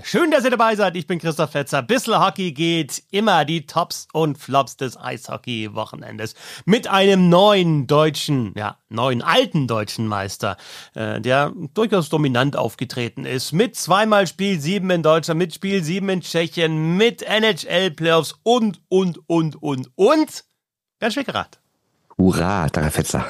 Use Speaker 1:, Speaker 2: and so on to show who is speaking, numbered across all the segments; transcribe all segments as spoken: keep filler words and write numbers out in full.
Speaker 1: Schön, dass ihr dabei seid. Ich bin Christoph Fetzer. Bissl Hockey geht immer die Tops und Flops des Eishockey-Wochenendes mit einem neuen deutschen, ja, neuen alten deutschen Meister, äh, der durchaus dominant aufgetreten ist. Mit zweimal Spiel sieben in Deutschland, mit Spiel sieben in Tschechien, mit N H L-Playoffs und, und, und, und, und Bernd Schwickerath.
Speaker 2: Hurra, danke Fetzer.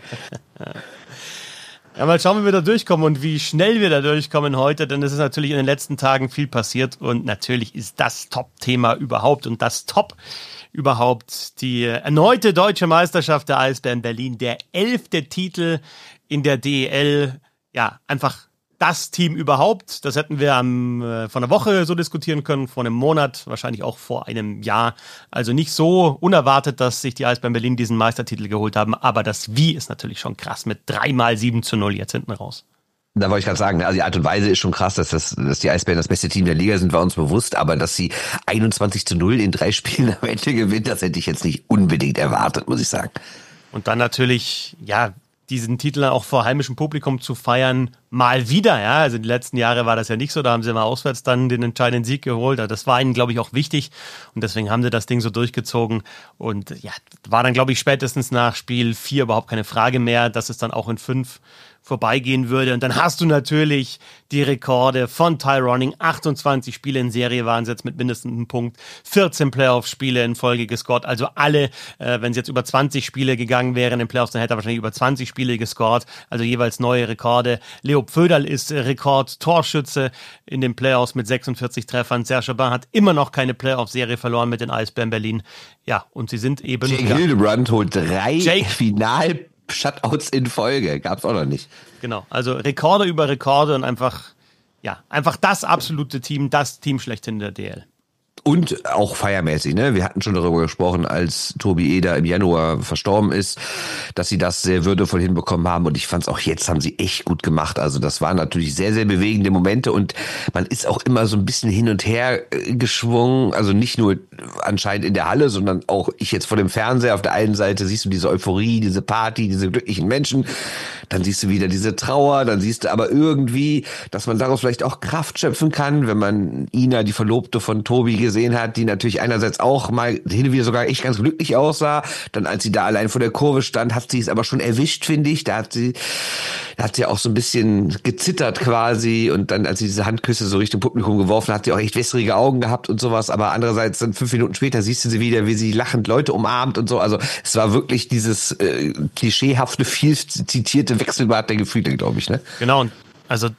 Speaker 1: Ja, mal schauen, wie wir da durchkommen und wie schnell wir da durchkommen heute, denn es ist natürlich in den letzten Tagen viel passiert und natürlich ist das Top-Thema überhaupt und das Top überhaupt die erneute deutsche Meisterschaft der Eisbären Berlin, der elfte Titel in der D E L, ja, einfach das Team überhaupt. Das hätten wir am, äh, vor einer Woche so diskutieren können, vor einem Monat, wahrscheinlich auch vor einem Jahr. Also nicht so unerwartet, dass sich die Eisbären Berlin diesen Meistertitel geholt haben, aber das Wie ist natürlich schon krass mit dreimal sieben zu null jetzt hinten raus.
Speaker 2: Da wollte ich gerade sagen, also die Art und Weise ist schon krass, dass, das, dass die Eisbären das beste Team der Liga sind, war uns bewusst, aber dass sie einundzwanzig zu null in drei Spielen am Ende gewinnen, das hätte ich jetzt nicht unbedingt erwartet, muss ich sagen.
Speaker 1: Und dann natürlich, ja, diesen Titel auch vor heimischem Publikum zu feiern, mal wieder, ja, also die letzten Jahre war das ja nicht so, da haben sie mal auswärts dann den entscheidenden Sieg geholt, das war ihnen, glaube ich, auch wichtig und deswegen haben sie das Ding so durchgezogen und ja, war dann, glaube ich, spätestens nach Spiel vier überhaupt keine Frage mehr, dass es dann auch in fünf vorbeigehen würde und dann hast du natürlich die Rekorde von Ty Ronning, achtundzwanzig Spiele in Serie waren es jetzt mit mindestens einem Punkt, vierzehn Playoff-Spiele in Folge gescored, also alle, äh, wenn es jetzt über zwanzig Spiele gegangen wären in Playoffs, dann hätte er wahrscheinlich über zwanzig Spiele gescored, also jeweils neue Rekorde. Leo Pföderl ist Rekord-Torschütze in den Playoffs mit sechsundvierzig Treffern, Serge Aubin hat immer noch keine Playoff-Serie verloren mit den Eisbären Berlin, ja, und sie sind eben...
Speaker 2: Jake
Speaker 1: ja,
Speaker 2: Hildebrand holt drei
Speaker 1: Jake.
Speaker 2: Final Shutouts in Folge. Gab's auch noch nicht.
Speaker 1: Genau, also Rekorde über Rekorde und einfach, ja, einfach das absolute Team, das Team schlechthin der D L.
Speaker 2: Und auch feiermäßig, ne? Wir hatten schon darüber gesprochen, als Tobi Eder im Januar verstorben ist, dass sie das sehr würdevoll hinbekommen haben. Und ich fand es auch jetzt haben sie echt gut gemacht. Also das waren natürlich sehr, sehr bewegende Momente. Und man ist auch immer so ein bisschen hin und her geschwungen. Also nicht nur anscheinend in der Halle, sondern auch ich jetzt vor dem Fernseher. Auf der einen Seite siehst du diese Euphorie, diese Party, diese glücklichen Menschen. Dann siehst du wieder diese Trauer. Dann siehst du aber irgendwie, dass man daraus vielleicht auch Kraft schöpfen kann, wenn man Ina, die Verlobte von Tobi, gesehen hat, die natürlich einerseits auch mal hin und wieder sogar echt ganz glücklich aussah. Dann, als sie da allein vor der Kurve stand, hat sie es aber schon erwischt, finde ich. Da hat sie, da hat sie auch so ein bisschen gezittert quasi. Und dann, als sie diese Handküsse so Richtung Publikum geworfen hat, hat sie auch echt wässrige Augen gehabt und sowas. Aber andererseits dann fünf Minuten später siehst du sie wieder, wie sie lachend Leute umarmt und so. Also es war wirklich dieses äh, klischeehafte, viel zitierte Wechselbad der Gefühle, glaube ich, ne?
Speaker 1: Genau. Also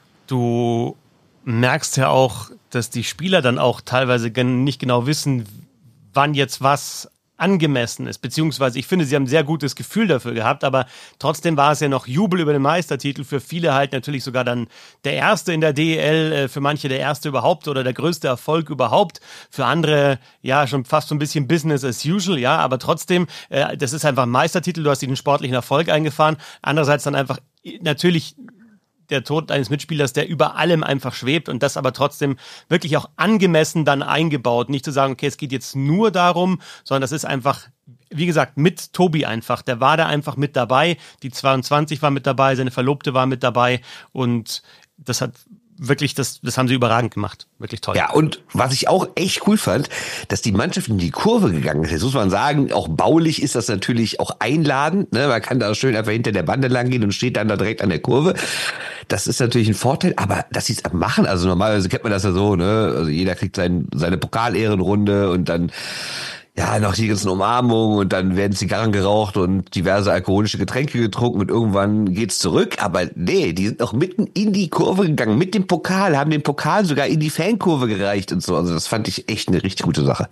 Speaker 1: du merkst ja auch, dass die Spieler dann auch teilweise nicht genau wissen, wann jetzt was angemessen ist, beziehungsweise ich finde, sie haben ein sehr gutes Gefühl dafür gehabt, aber trotzdem war es ja noch Jubel über den Meistertitel, für viele halt natürlich sogar dann der erste in der D E L, für manche der erste überhaupt oder der größte Erfolg überhaupt, für andere ja schon fast so ein bisschen Business as usual, ja, aber trotzdem, das ist einfach ein Meistertitel, du hast den sportlichen Erfolg eingefahren, andererseits dann einfach natürlich der Tod eines Mitspielers, der über allem einfach schwebt und das aber trotzdem wirklich auch angemessen dann eingebaut. Nicht zu sagen, okay, es geht jetzt nur darum, sondern das ist einfach, wie gesagt, mit Tobi einfach. Der war da einfach mit dabei. Die zweiundzwanzig war mit dabei, seine Verlobte war mit dabei und das hat wirklich, das, das haben sie überragend gemacht. Wirklich toll.
Speaker 2: Ja, und was ich auch echt cool fand, dass die Mannschaft in die Kurve gegangen ist. Jetzt muss man sagen, auch baulich ist das natürlich auch einladend. Ne? Man kann da schön einfach hinter der Bande lang gehen und steht dann da direkt an der Kurve. Das ist natürlich ein Vorteil, aber dass sie es machen, also normalerweise kennt man das ja so, ne? Also jeder kriegt sein, seine Pokalehrenrunde und dann ja, noch die ganzen Umarmungen und dann werden Zigarren geraucht und diverse alkoholische Getränke getrunken und irgendwann geht's zurück. Aber nee, die sind noch mitten in die Kurve gegangen mit dem Pokal, haben den Pokal sogar in die Fankurve gereicht und so. Also das fand ich echt eine richtig gute Sache.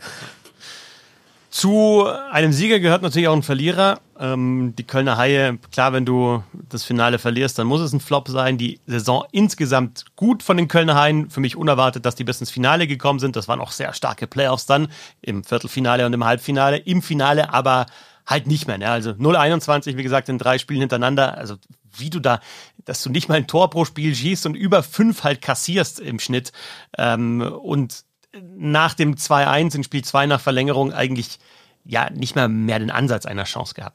Speaker 1: Zu einem Sieger gehört natürlich auch ein Verlierer. Ähm, die Kölner Haie, klar, wenn du das Finale verlierst, dann muss es ein Flop sein. Die Saison insgesamt gut von den Kölner Haien. Für mich unerwartet, dass die bis ins Finale gekommen sind. Das waren auch sehr starke Playoffs dann im Viertelfinale und im Halbfinale. Im Finale aber halt nicht mehr. Ne? Also null einundzwanzig, wie gesagt, in drei Spielen hintereinander. Also wie du da, dass du nicht mal ein Tor pro Spiel schießt und über fünf halt kassierst im Schnitt. Ähm, und nach dem zwei eins in Spiel zwei nach Verlängerung eigentlich ja nicht mehr mehr den Ansatz einer Chance gehabt.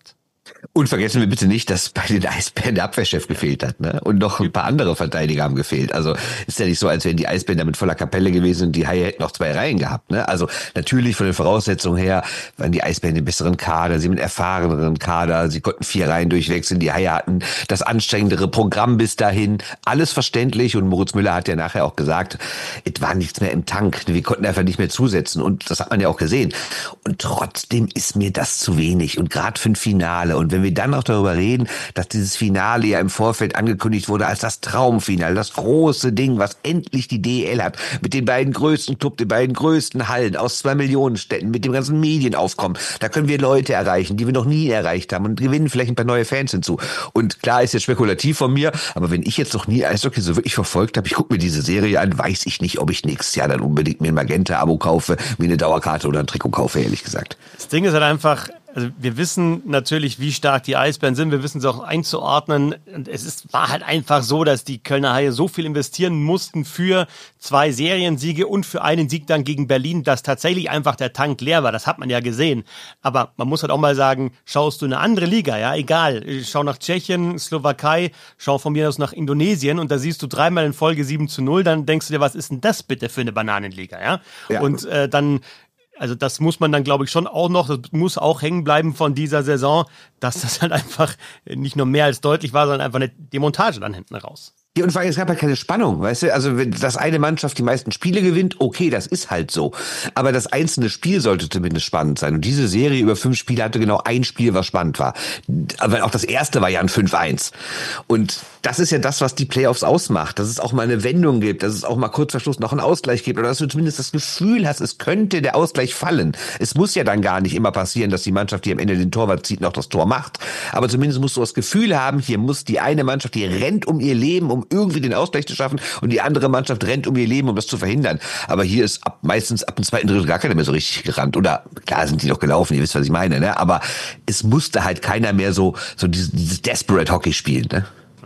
Speaker 2: Und vergessen wir bitte nicht, dass bei den Eisbären der Abwehrchef gefehlt hat, ne? Und noch ein paar andere Verteidiger haben gefehlt. Also ist ja nicht so, als wären die Eisbären da mit voller Kapelle gewesen und die Haie hätten noch zwei Reihen gehabt, ne? Also natürlich von den Voraussetzungen her waren die Eisbären den besseren Kader, sie haben einen erfahreneren Kader, sie konnten vier Reihen durchwechseln, die Haie hatten das anstrengendere Programm bis dahin. Alles verständlich und Moritz Müller hat ja nachher auch gesagt, es war nichts mehr im Tank. Wir konnten einfach nicht mehr zusetzen und das hat man ja auch gesehen. Und trotzdem ist mir das zu wenig und gerade für ein Finale. Und wenn wir dann noch darüber reden, dass dieses Finale ja im Vorfeld angekündigt wurde als das Traumfinale, das große Ding, was endlich die D E L hat, mit den beiden größten Clubs, den beiden größten Hallen aus zwei Millionen Städten, mit dem ganzen Medienaufkommen, da können wir Leute erreichen, die wir noch nie erreicht haben und gewinnen vielleicht ein paar neue Fans hinzu. Und klar ist jetzt spekulativ von mir, aber wenn ich jetzt noch nie Eishockey so wirklich verfolgt habe, ich gucke mir diese Serie an, weiß ich nicht, ob ich nächstes Jahr dann unbedingt mir ein Magenta-Abo kaufe, mir eine Dauerkarte oder ein Trikot kaufe, ehrlich gesagt.
Speaker 1: Das Ding ist halt einfach, also wir wissen natürlich, wie stark die Eisbären sind, wir wissen sie auch einzuordnen. Und es ist, war halt einfach so, dass die Kölner Haie so viel investieren mussten für zwei Seriensiege und für einen Sieg dann gegen Berlin, dass tatsächlich einfach der Tank leer war. Das hat man ja gesehen. Aber man muss halt auch mal sagen, schaust du in eine andere Liga, ja, egal. Schau nach Tschechien, Slowakei, schau von mir aus nach Indonesien und da siehst du dreimal in Folge sieben zu null, dann denkst du dir, was ist denn das bitte für eine Bananenliga, ja? ja. Und äh, dann Also das muss man dann, glaube ich, schon auch noch, das muss auch hängen bleiben von dieser Saison, dass das halt einfach nicht nur mehr als deutlich war, sondern einfach eine Demontage dann hinten raus.
Speaker 2: Ja, und vor allem, es gab ja keine Spannung, weißt du? Also, wenn das eine Mannschaft die meisten Spiele gewinnt, okay, das ist halt so. Aber das einzelne Spiel sollte zumindest spannend sein. Und diese Serie über fünf Spiele hatte genau ein Spiel, was spannend war. Aber auch das erste war ja ein fünf eins. Und das ist ja das, was die Playoffs ausmacht. Dass es auch mal eine Wendung gibt, dass es auch mal kurz vor Schluss noch einen Ausgleich gibt oder dass du zumindest das Gefühl hast, es könnte der Ausgleich fallen. Es muss ja dann gar nicht immer passieren, dass die Mannschaft, die am Ende den Torwart zieht, noch das Tor macht. Aber zumindest musst du das Gefühl haben, hier muss die eine Mannschaft, die rennt um ihr Leben, um irgendwie den Ausgleich zu schaffen und die andere Mannschaft rennt um ihr Leben, um das zu verhindern. Aber hier ist ab, meistens ab dem zweiten Drittel gar keiner mehr so richtig gerannt. Oder klar sind die noch gelaufen, ihr wisst, was ich meine, ne? Aber es musste halt keiner mehr so, so dieses, dieses Desperate Hockey spielen, ne?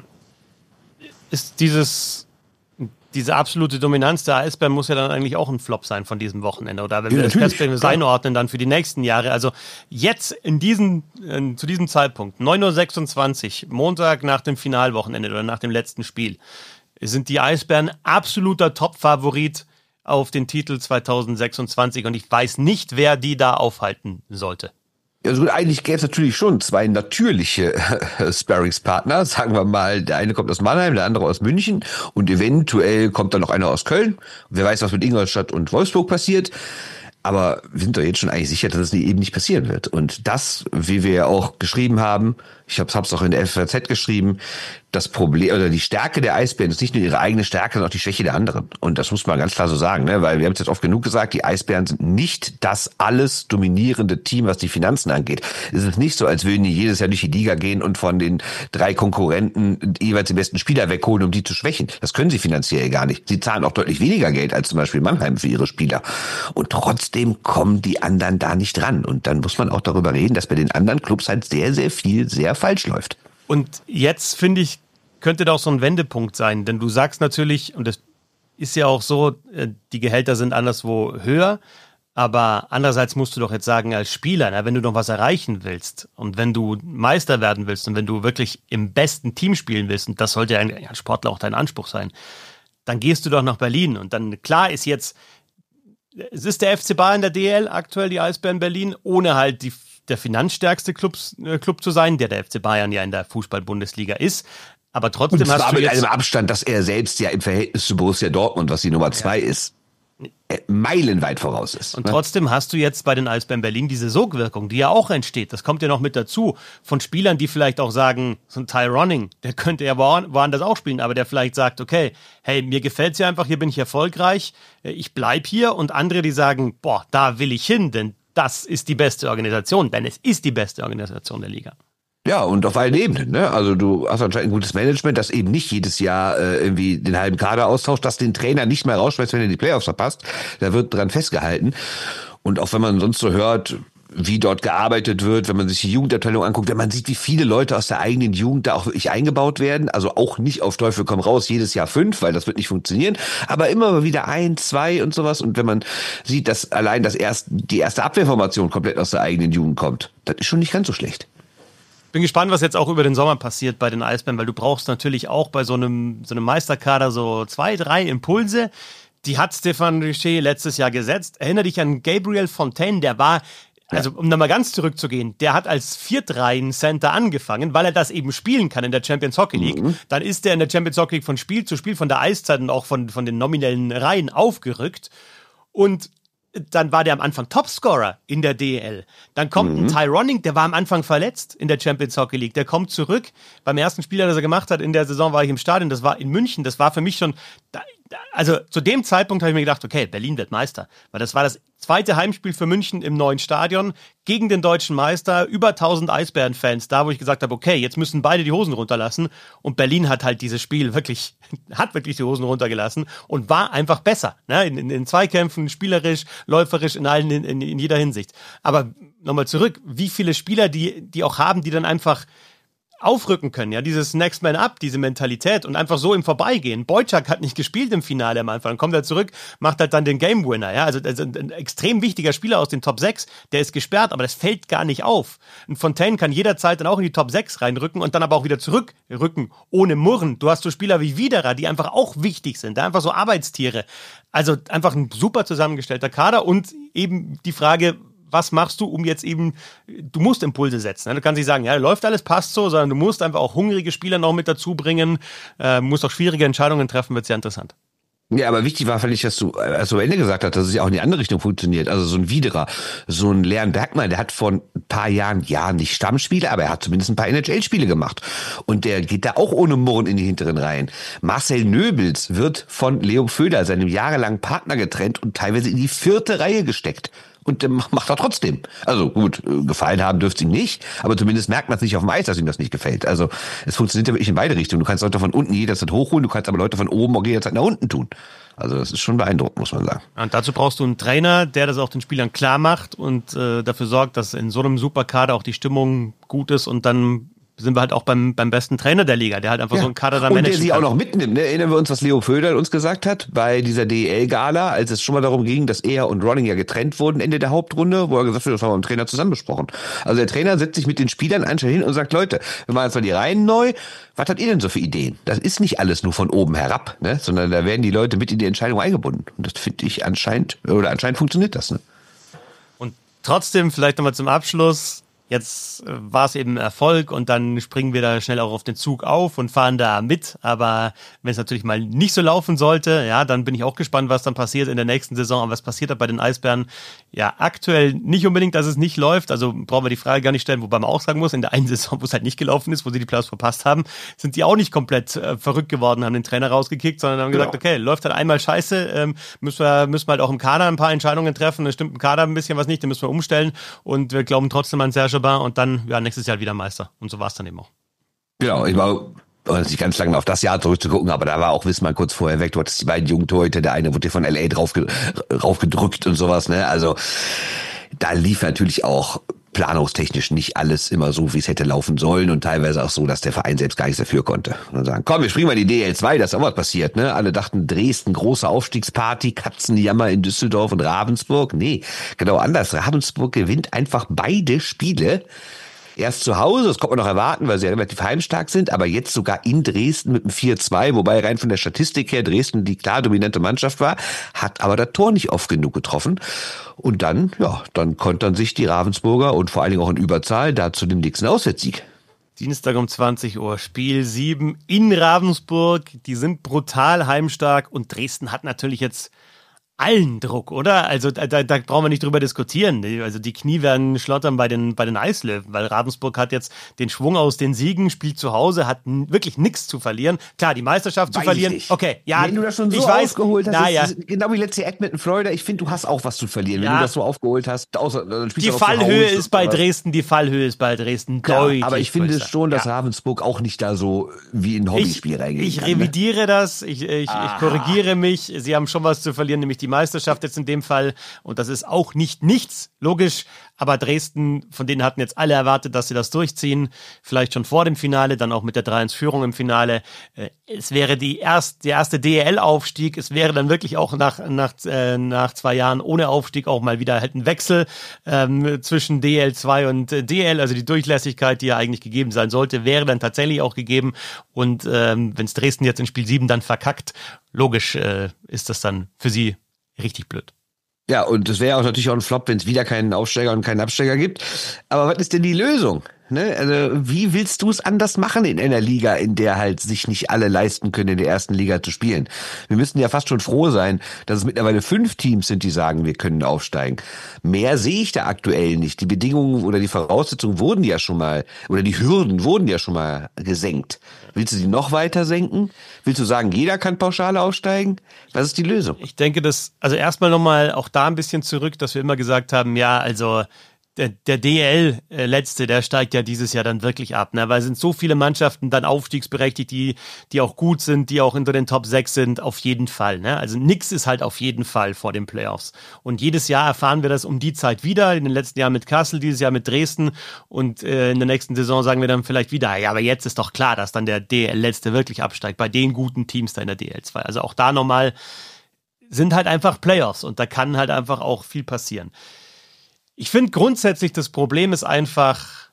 Speaker 1: Ist dieses, diese absolute Dominanz der Eisbären muss ja dann eigentlich auch ein Flop sein von diesem Wochenende. Oder wenn
Speaker 2: ja,
Speaker 1: wir das perspektivisch einordnen, dann für die nächsten Jahre. Also jetzt in diesem, äh, zu diesem Zeitpunkt, neun Uhr sechsundzwanzig, Montag nach dem Finalwochenende oder nach dem letzten Spiel, sind die Eisbären absoluter Top-Favorit auf den Titel zwanzig sechsundzwanzig. Und ich weiß nicht, wer die da aufhalten sollte.
Speaker 2: Also gut, eigentlich gäbe es natürlich schon zwei natürliche äh, Sparringspartner. Sagen wir mal, der eine kommt aus Mannheim, der andere aus München und eventuell kommt dann noch einer aus Köln. Wer weiß, was mit Ingolstadt und Wolfsburg passiert. Aber wir sind doch jetzt schon eigentlich sicher, dass es eben nicht passieren wird. Und das, wie wir ja auch geschrieben haben, ich habe es auch in der F A Z geschrieben, das Problem oder die Stärke der Eisbären ist nicht nur ihre eigene Stärke, sondern auch die Schwäche der anderen. Und das muss man ganz klar so sagen, ne? Weil wir haben es jetzt oft genug gesagt, die Eisbären sind nicht das alles dominierende Team, was die Finanzen angeht. Es ist nicht so, als würden die jedes Jahr durch die Liga gehen und von den drei Konkurrenten jeweils den besten Spieler wegholen, um die zu schwächen. Das können sie finanziell gar nicht. Sie zahlen auch deutlich weniger Geld als zum Beispiel Mannheim für ihre Spieler. Und trotzdem kommen die anderen da nicht ran. Und dann muss man auch darüber reden, dass bei den anderen Clubs halt sehr, sehr viel, sehr falsch läuft.
Speaker 1: Und jetzt, finde ich, könnte da auch so ein Wendepunkt sein, denn du sagst natürlich, und das ist ja auch so, die Gehälter sind anderswo höher, aber andererseits musst du doch jetzt sagen, als Spieler, na, wenn du noch was erreichen willst und wenn du Meister werden willst und wenn du wirklich im besten Team spielen willst, und das sollte ja als Sportler auch dein Anspruch sein, dann gehst du doch nach Berlin und dann, klar ist jetzt, es ist der F C Bayern der D L aktuell, die Eisbären Berlin, ohne halt die, der finanzstärkste Clubs, äh, Club zu sein, der der F C Bayern ja in der Fußball-Bundesliga ist. Aber trotzdem
Speaker 2: und
Speaker 1: hast
Speaker 2: zwar
Speaker 1: du
Speaker 2: mit
Speaker 1: jetzt
Speaker 2: einem Abstand, dass er selbst ja im Verhältnis zu Borussia Dortmund, was die Nummer zwei ja. ist, meilenweit voraus ist.
Speaker 1: Und
Speaker 2: ne?
Speaker 1: trotzdem hast du jetzt bei den Eisbären Berlin diese Sogwirkung, die ja auch entsteht. Das kommt ja noch mit dazu. Von Spielern, die vielleicht auch sagen, so ein Ty Ronning, der könnte ja woanders auch spielen, aber der vielleicht sagt, okay, hey, mir gefällt's ja einfach, hier bin ich erfolgreich, ich bleib hier. Und andere, die sagen, boah, da will ich hin, denn das ist die beste Organisation, denn es ist die beste Organisation der Liga.
Speaker 2: Ja, und auf allen Ebenen, ne? Also du hast anscheinend ein gutes Management, das eben nicht jedes Jahr äh, irgendwie den halben Kader austauscht, das den Trainer nicht mehr rausschmeißt, wenn er die Playoffs verpasst. Da wird dran festgehalten. Und auch wenn man sonst so hört, wie dort gearbeitet wird, wenn man sich die Jugendabteilung anguckt, wenn man sieht, wie viele Leute aus der eigenen Jugend da auch wirklich eingebaut werden, also auch nicht auf Teufel komm raus, jedes Jahr fünf, weil das wird nicht funktionieren, aber immer wieder ein, zwei und sowas. Und wenn man sieht, dass allein das erste, die erste Abwehrformation komplett aus der eigenen Jugend kommt, das ist schon nicht ganz so schlecht.
Speaker 1: Bin gespannt, was jetzt auch über den Sommer passiert bei den Eisbären, weil du brauchst natürlich auch bei so einem, so einem Meisterkader so zwei, drei Impulse. Die hat Stéphane Richer letztes Jahr gesetzt. Erinnere dich an Gabriel Fontaine, der war, also um da mal ganz zurückzugehen, der hat als Viertreihen-Center angefangen, weil er das eben spielen kann in der Champions Hockey League. Mhm. Dann ist er in der Champions Hockey League von Spiel zu Spiel, von der Eiszeit und auch von, von den nominellen Reihen aufgerückt. Und dann war der am Anfang Topscorer in der D E L. Dann kommt mhm. ein Ty Ronning, der war am Anfang verletzt in der Champions Hockey League. Der kommt zurück. Beim ersten Spiel, das er gemacht hat in der Saison, war ich im Stadion. Das war in München. Das war für mich schon, also zu dem Zeitpunkt habe ich mir gedacht, okay, Berlin wird Meister. Weil das war das zweite Heimspiel für München im neuen Stadion gegen den deutschen Meister. Über tausend Eisbären-Fans da, wo ich gesagt habe, okay, jetzt müssen beide die Hosen runterlassen. Und Berlin hat halt dieses Spiel wirklich, hat wirklich die Hosen runtergelassen und war einfach besser. Ne? In, in, in Zweikämpfen, spielerisch, läuferisch, in allen, in, in, in jeder Hinsicht. Aber nochmal zurück, wie viele Spieler, die, die auch haben, die dann einfach aufrücken können, ja, dieses Next Man Up, diese Mentalität und einfach so im Vorbeigehen. Boyczak hat nicht gespielt im Finale am Anfang, dann kommt er zurück, macht halt dann den Game Winner, ja, also, also ein extrem wichtiger Spieler aus den Top sechs, der ist gesperrt, aber das fällt gar nicht auf. Ein Fontaine kann jederzeit dann auch in die Top sechs reinrücken und dann aber auch wieder zurückrücken, ohne Murren. Du hast so Spieler wie Widerer, die einfach auch wichtig sind, einfach so Arbeitstiere. Also einfach ein super zusammengestellter Kader und eben die Frage, was machst du, um jetzt eben, du musst Impulse setzen. Du kannst nicht sagen, ja, läuft alles, passt so, sondern du musst einfach auch hungrige Spieler noch mit dazu bringen, äh, musst auch schwierige Entscheidungen treffen, wird sehr interessant.
Speaker 2: Ja, aber wichtig war, fand ich, dass du, als du am Ende gesagt hast, dass es ja auch in die andere Richtung funktioniert. Also so ein Widerer, so ein Leon Bergmann, der hat vor ein paar Jahren, ja, nicht Stammspiele, aber er hat zumindest ein paar N H L-Spiele gemacht. Und der geht da auch ohne Murren in die hinteren Reihen. Marcel Nöbels wird von Leo Föder, seinem jahrelangen Partner, getrennt und teilweise in die vierte Reihe gesteckt. Und ähm, macht er trotzdem. Also gut, gefallen haben dürfte ihm nicht, aber zumindest merkt man es nicht auf dem Eis, dass ihm das nicht gefällt. Also es funktioniert ja wirklich in beide Richtungen. Du kannst Leute von unten jederzeit hochholen, du kannst aber Leute von oben auch jederzeit nach unten tun. Also das ist schon beeindruckend, muss man sagen.
Speaker 1: Und dazu brauchst du einen Trainer, der das auch den Spielern klar macht und äh, dafür sorgt, dass in so einem Superkader auch die Stimmung gut ist und dann sind wir halt auch beim, beim besten Trainer der Liga, der halt einfach ja. so einen Kader da managen
Speaker 2: Und der sie
Speaker 1: kann.
Speaker 2: auch noch mitnimmt. Ne? Erinnern wir uns, was Leo Föder uns gesagt hat bei dieser D E L-Gala, als es schon mal darum ging, dass er und Ronning ja getrennt wurden Ende der Hauptrunde, wo er gesagt hat, das haben wir mit dem Trainer zusammen besprochen. Also der Trainer setzt sich mit den Spielern anscheinend hin und sagt, Leute, wir machen jetzt mal die Reihen neu. Was habt ihr denn so für Ideen? Das ist nicht alles nur von oben herab, ne? Sondern da werden die Leute mit in die Entscheidung eingebunden. Und das finde ich anscheinend, oder anscheinend funktioniert das. Ne?
Speaker 1: Und trotzdem, vielleicht nochmal zum Abschluss, jetzt äh, war es eben Erfolg und dann springen wir da schnell auch auf den Zug auf und fahren da mit. Aber wenn es natürlich mal nicht so laufen sollte, ja, dann bin ich auch gespannt, was dann passiert in der nächsten Saison. Und was passiert da bei den Eisbären? Ja, aktuell nicht unbedingt, dass es nicht läuft. Also brauchen wir die Frage gar nicht stellen, wobei man auch sagen muss, in der einen Saison, wo es halt nicht gelaufen ist, wo sie die Playoffs verpasst haben, sind die auch nicht komplett äh, verrückt geworden, haben den Trainer rausgekickt, sondern haben gesagt, genau. okay, läuft halt einmal scheiße, ähm, müssen wir müssen wir halt auch im Kader ein paar Entscheidungen treffen. Es stimmt im Kader ein bisschen was nicht, den müssen wir umstellen. Und wir glauben trotzdem an Serge und dann ja nächstes Jahr wieder Meister. Und so war es dann eben auch.
Speaker 2: Genau, ich war nicht ganz lange auf das Jahr zurückzugucken, aber da war auch Wismar kurz vorher weg. Du hattest die beiden jungen Torhüter, der eine wurde dir von L A drauf raufgedrückt und sowas. Ne? Also da lief natürlich auch planungstechnisch nicht alles immer so, wie es hätte laufen sollen und teilweise auch so, dass der Verein selbst gar nichts dafür konnte. Und dann sagen, komm, wir springen mal in die D L zwei, da ist auch was passiert. Ne? Alle dachten, Dresden, große Aufstiegsparty, Katzenjammer in Düsseldorf und Ravensburg. Nee, genau anders. Ravensburg gewinnt einfach beide Spiele. Erst zu Hause, das konnte man noch erwarten, weil sie ja relativ heimstark sind, aber jetzt sogar in Dresden mit einem vier zwei, wobei rein von der Statistik her Dresden die klar dominante Mannschaft war, hat aber das Tor nicht oft genug getroffen. Und dann, ja, dann kontern sich die Ravensburger und vor allen Dingen auch in Überzahl da zu dem nächsten Auswärtssieg.
Speaker 1: Dienstag um zwanzig Uhr, Spiel sieben in Ravensburg. Die sind brutal heimstark und Dresden hat natürlich jetzt allen Druck, oder? Also da, da, da brauchen wir nicht drüber diskutieren. Also die Knie werden schlottern bei den bei den Eislöwen, weil Ravensburg hat jetzt den Schwung aus den Siegen, spielt zu Hause, hat n- wirklich nichts zu verlieren. Klar, die Meisterschaft weiß zu verlieren.
Speaker 2: Ich
Speaker 1: okay, ja,
Speaker 2: wenn du das schon so
Speaker 1: ich weiß,
Speaker 2: aufgeholt hast,
Speaker 1: na,
Speaker 2: ist,
Speaker 1: ja.
Speaker 2: ist genau wie letztes Jahr Edmonton Florida, ich finde, du hast auch was zu verlieren, wenn
Speaker 1: ja.
Speaker 2: du das so aufgeholt hast. Außer, dann
Speaker 1: die Fallhöhe ist bei Dresden, die Fallhöhe ist bei Dresden
Speaker 2: Klar,
Speaker 1: deutlich.
Speaker 2: aber ich finde
Speaker 1: größer.
Speaker 2: schon, dass
Speaker 1: ja.
Speaker 2: Ravensburg auch nicht da so wie ein Hobbyspiel
Speaker 1: ich,
Speaker 2: reingeht.
Speaker 1: Ich revidiere das, ich, ich, ich korrigiere mich. Sie haben schon was zu verlieren, nämlich die die Meisterschaft jetzt in dem Fall. Und das ist auch nicht nichts, logisch. Aber Dresden, von denen hatten jetzt alle erwartet, dass sie das durchziehen. Vielleicht schon vor dem Finale, dann auch mit der drei eins Führung im Finale. Es wäre die erste, der erste D E L-Aufstieg. Es wäre dann wirklich auch nach, nach, äh, nach zwei Jahren ohne Aufstieg auch mal wieder halt ein Wechsel ähm, zwischen D E L zwei und äh, D E L. Also die Durchlässigkeit, die ja eigentlich gegeben sein sollte, wäre dann tatsächlich auch gegeben. Und ähm, wenn es Dresden jetzt in Spiel sieben dann verkackt, logisch äh, ist das dann für sie richtig blöd.
Speaker 2: Ja, und es wäre auch natürlich auch ein Flop, wenn es wieder keinen Aufsteiger und keinen Absteiger gibt. Aber was ist denn die Lösung? Ne? Also wie willst du es anders machen in einer Liga, in der halt sich nicht alle leisten können, in der ersten Liga zu spielen? Wir müssten ja fast schon froh sein, dass es mittlerweile fünf Teams sind, die sagen, wir können aufsteigen. Mehr sehe ich da aktuell nicht. Die Bedingungen oder die Voraussetzungen wurden ja schon mal, oder die Hürden wurden ja schon mal gesenkt. Willst du die noch weiter senken? Willst du sagen, jeder kann pauschal aufsteigen? Was ist die Lösung?
Speaker 1: Ich denke, dass, also erstmal nochmal auch da ein bisschen zurück, dass wir immer gesagt haben, ja, also Der, der D E L-Letzte, der steigt ja dieses Jahr dann wirklich ab, ne? Weil es sind so viele Mannschaften dann aufstiegsberechtigt, die die auch gut sind, die auch unter den Top sechs sind, auf jeden Fall, ne? Also nix ist halt auf jeden Fall vor den Playoffs. Und jedes Jahr erfahren wir das um die Zeit wieder, in den letzten Jahren mit Kassel, dieses Jahr mit Dresden und äh, in der nächsten Saison sagen wir dann vielleicht wieder, ja, aber jetzt ist doch klar, dass dann der D E L-Letzte wirklich absteigt, bei den guten Teams da in der D E L zwei. Also auch da nochmal sind halt einfach Playoffs und da kann halt einfach auch viel passieren. Ich finde grundsätzlich, das Problem ist einfach,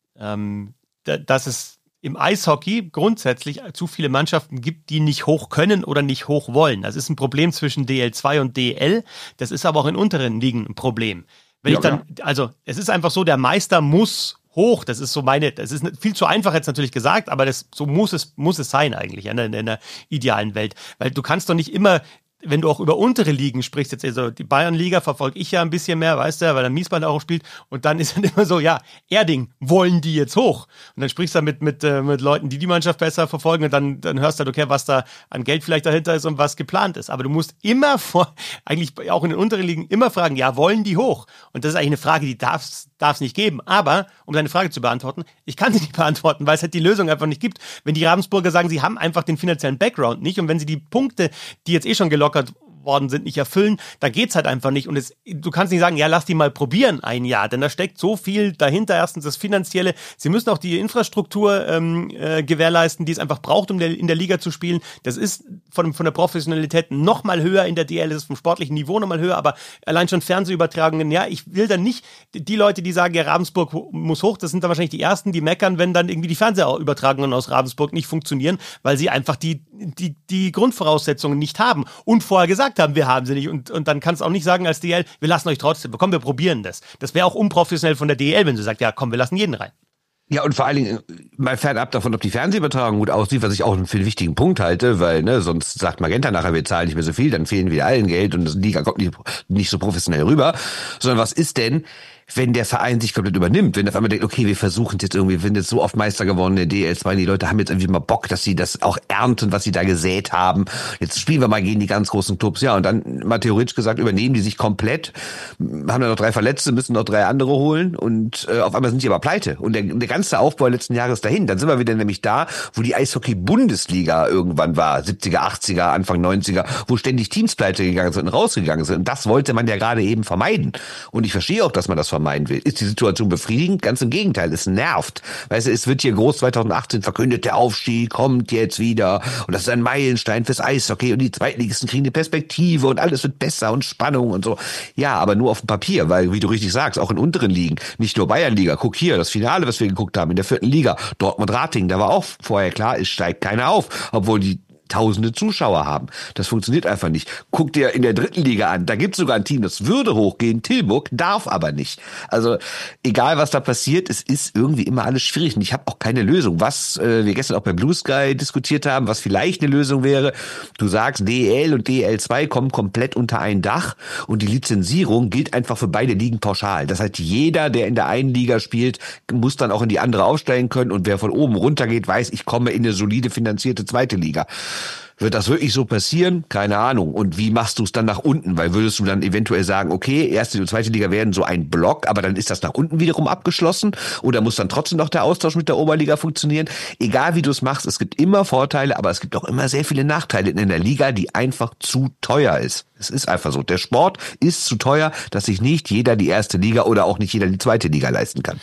Speaker 1: ähm, da, dass es im Eishockey grundsätzlich zu viele Mannschaften gibt, die nicht hoch können oder nicht hoch wollen. Das ist ein Problem zwischen D E L zwei und D E L. Das ist aber auch in unteren Ligen ein Problem. Wenn ja, ich dann, ja. Also es ist einfach so, der Meister muss hoch. Das ist so meine, das ist viel zu einfach jetzt natürlich gesagt, aber das so muss es muss es sein eigentlich in der, in der idealen Welt, weil du kannst doch nicht immer, wenn du auch über untere Ligen sprichst, jetzt also die Bayernliga verfolge ich ja ein bisschen mehr, weißt du, weil der Miesband auch spielt und dann ist dann immer so, ja, Erding, wollen die jetzt hoch? Und dann sprichst du mit mit äh, mit Leuten, die die Mannschaft besser verfolgen und dann dann hörst du halt, okay, was da an Geld vielleicht dahinter ist und was geplant ist. Aber du musst immer vor, eigentlich auch in den unteren Ligen immer fragen, ja, wollen die hoch? Und das ist eigentlich eine Frage, die darf's darf's nicht geben. Aber, um deine Frage zu beantworten, ich kann sie nicht beantworten, weil es halt die Lösung einfach nicht gibt. Wenn die Ravensburger sagen, sie haben einfach den finanziellen Background nicht und wenn sie die Punkte, die jetzt eh schon gelockert worden sind, nicht erfüllen, da geht's halt einfach nicht. Und es, du kannst nicht sagen, ja, lass die mal probieren ein Jahr, denn da steckt so viel dahinter. Erstens das Finanzielle. Sie müssen auch die Infrastruktur ähm, äh, gewährleisten, die es einfach braucht, um der, in der Liga zu spielen. Das ist von, von der Professionalität noch mal höher in der D L, das ist vom sportlichen Niveau noch mal höher, aber allein schon Fernsehübertragungen, ja, ich will dann nicht, die Leute, die sagen, ja, Ravensburg muss hoch, das sind dann wahrscheinlich die Ersten, die meckern, wenn dann irgendwie die Fernsehübertragungen aus Ravensburg nicht funktionieren, weil sie einfach die, die, die Grundvoraussetzungen nicht haben und vorher gesagt haben, wir haben sie nicht und, und dann kannst du auch nicht sagen als D L, wir lassen euch trotzdem, komm, wir probieren das. Das wäre auch unprofessionell von der D L, wenn du sagst, ja komm, wir lassen jeden rein.
Speaker 2: Ja, und vor allen Dingen mal fernab davon, ob die Fernsehübertragung gut aussieht, was ich auch für einen wichtigen Punkt halte, weil ne, sonst sagt Magenta nachher, wir zahlen nicht mehr so viel, dann fehlen wieder allen Geld und das Liga kommt nicht, nicht so professionell rüber, sondern was ist denn, wenn der Verein sich komplett übernimmt, wenn der auf einmal denkt, okay, wir versuchen es jetzt irgendwie, wir sind jetzt so oft Meister geworden in der D L zwei, die Leute haben jetzt irgendwie mal Bock, dass sie das auch ernten, was sie da gesät haben. Jetzt spielen wir mal gegen die ganz großen Clubs, ja, und dann mal theoretisch gesagt, übernehmen die sich komplett, haben dann noch drei Verletzte, müssen noch drei andere holen und äh, auf einmal sind die aber pleite. Und der, der ganze Aufbau der letzten Jahre ist dahin. Dann sind wir wieder nämlich da, wo die Eishockey-Bundesliga irgendwann war, siebziger, achtziger, Anfang neunziger, wo ständig Teams pleite gegangen sind und rausgegangen sind. Und das wollte man ja gerade eben vermeiden. Und ich verstehe auch, dass man das vermeiden will. Ist die Situation befriedigend? Ganz im Gegenteil, es nervt. Weißt du, es wird hier groß zwanzig achtzehn verkündet, der Aufstieg kommt jetzt wieder und das ist ein Meilenstein fürs Eishockey und die Zweitligisten kriegen eine Perspektive und alles wird besser und Spannung und so. Ja, aber nur auf dem Papier, weil, wie du richtig sagst, auch in unteren Ligen, nicht nur Bayernliga, guck hier, das Finale, was wir geguckt haben in der vierten Liga, Dortmund-Ratingen, da war auch vorher klar, es steigt keiner auf, obwohl die tausende Zuschauer haben. Das funktioniert einfach nicht. Guck dir in der dritten Liga an, da gibt's sogar ein Team, das würde hochgehen, Tilburg, darf aber nicht. Also egal, was da passiert, es ist irgendwie immer alles schwierig und ich habe auch keine Lösung. Was äh, wir gestern auch bei Blue Sky diskutiert haben, was vielleicht eine Lösung wäre, du sagst, D E L und D E L zwei kommen komplett unter ein Dach und die Lizenzierung gilt einfach für beide Ligen pauschal. Das heißt, jeder, der in der einen Liga spielt, muss dann auch in die andere aufsteigen können und wer von oben runter geht, weiß, ich komme in eine solide finanzierte zweite Liga. Wird das wirklich so passieren? Keine Ahnung. Und wie machst du es dann nach unten? Weil würdest du dann eventuell sagen, okay, erste und zweite Liga werden so ein Block, aber dann ist das nach unten wiederum abgeschlossen? Oder muss dann trotzdem noch der Austausch mit der Oberliga funktionieren? Egal wie du es machst, es gibt immer Vorteile, aber es gibt auch immer sehr viele Nachteile in der Liga, die einfach zu teuer ist. Es ist einfach so. Der Sport ist zu teuer, dass sich nicht jeder die erste Liga oder auch nicht jeder die zweite Liga leisten kann.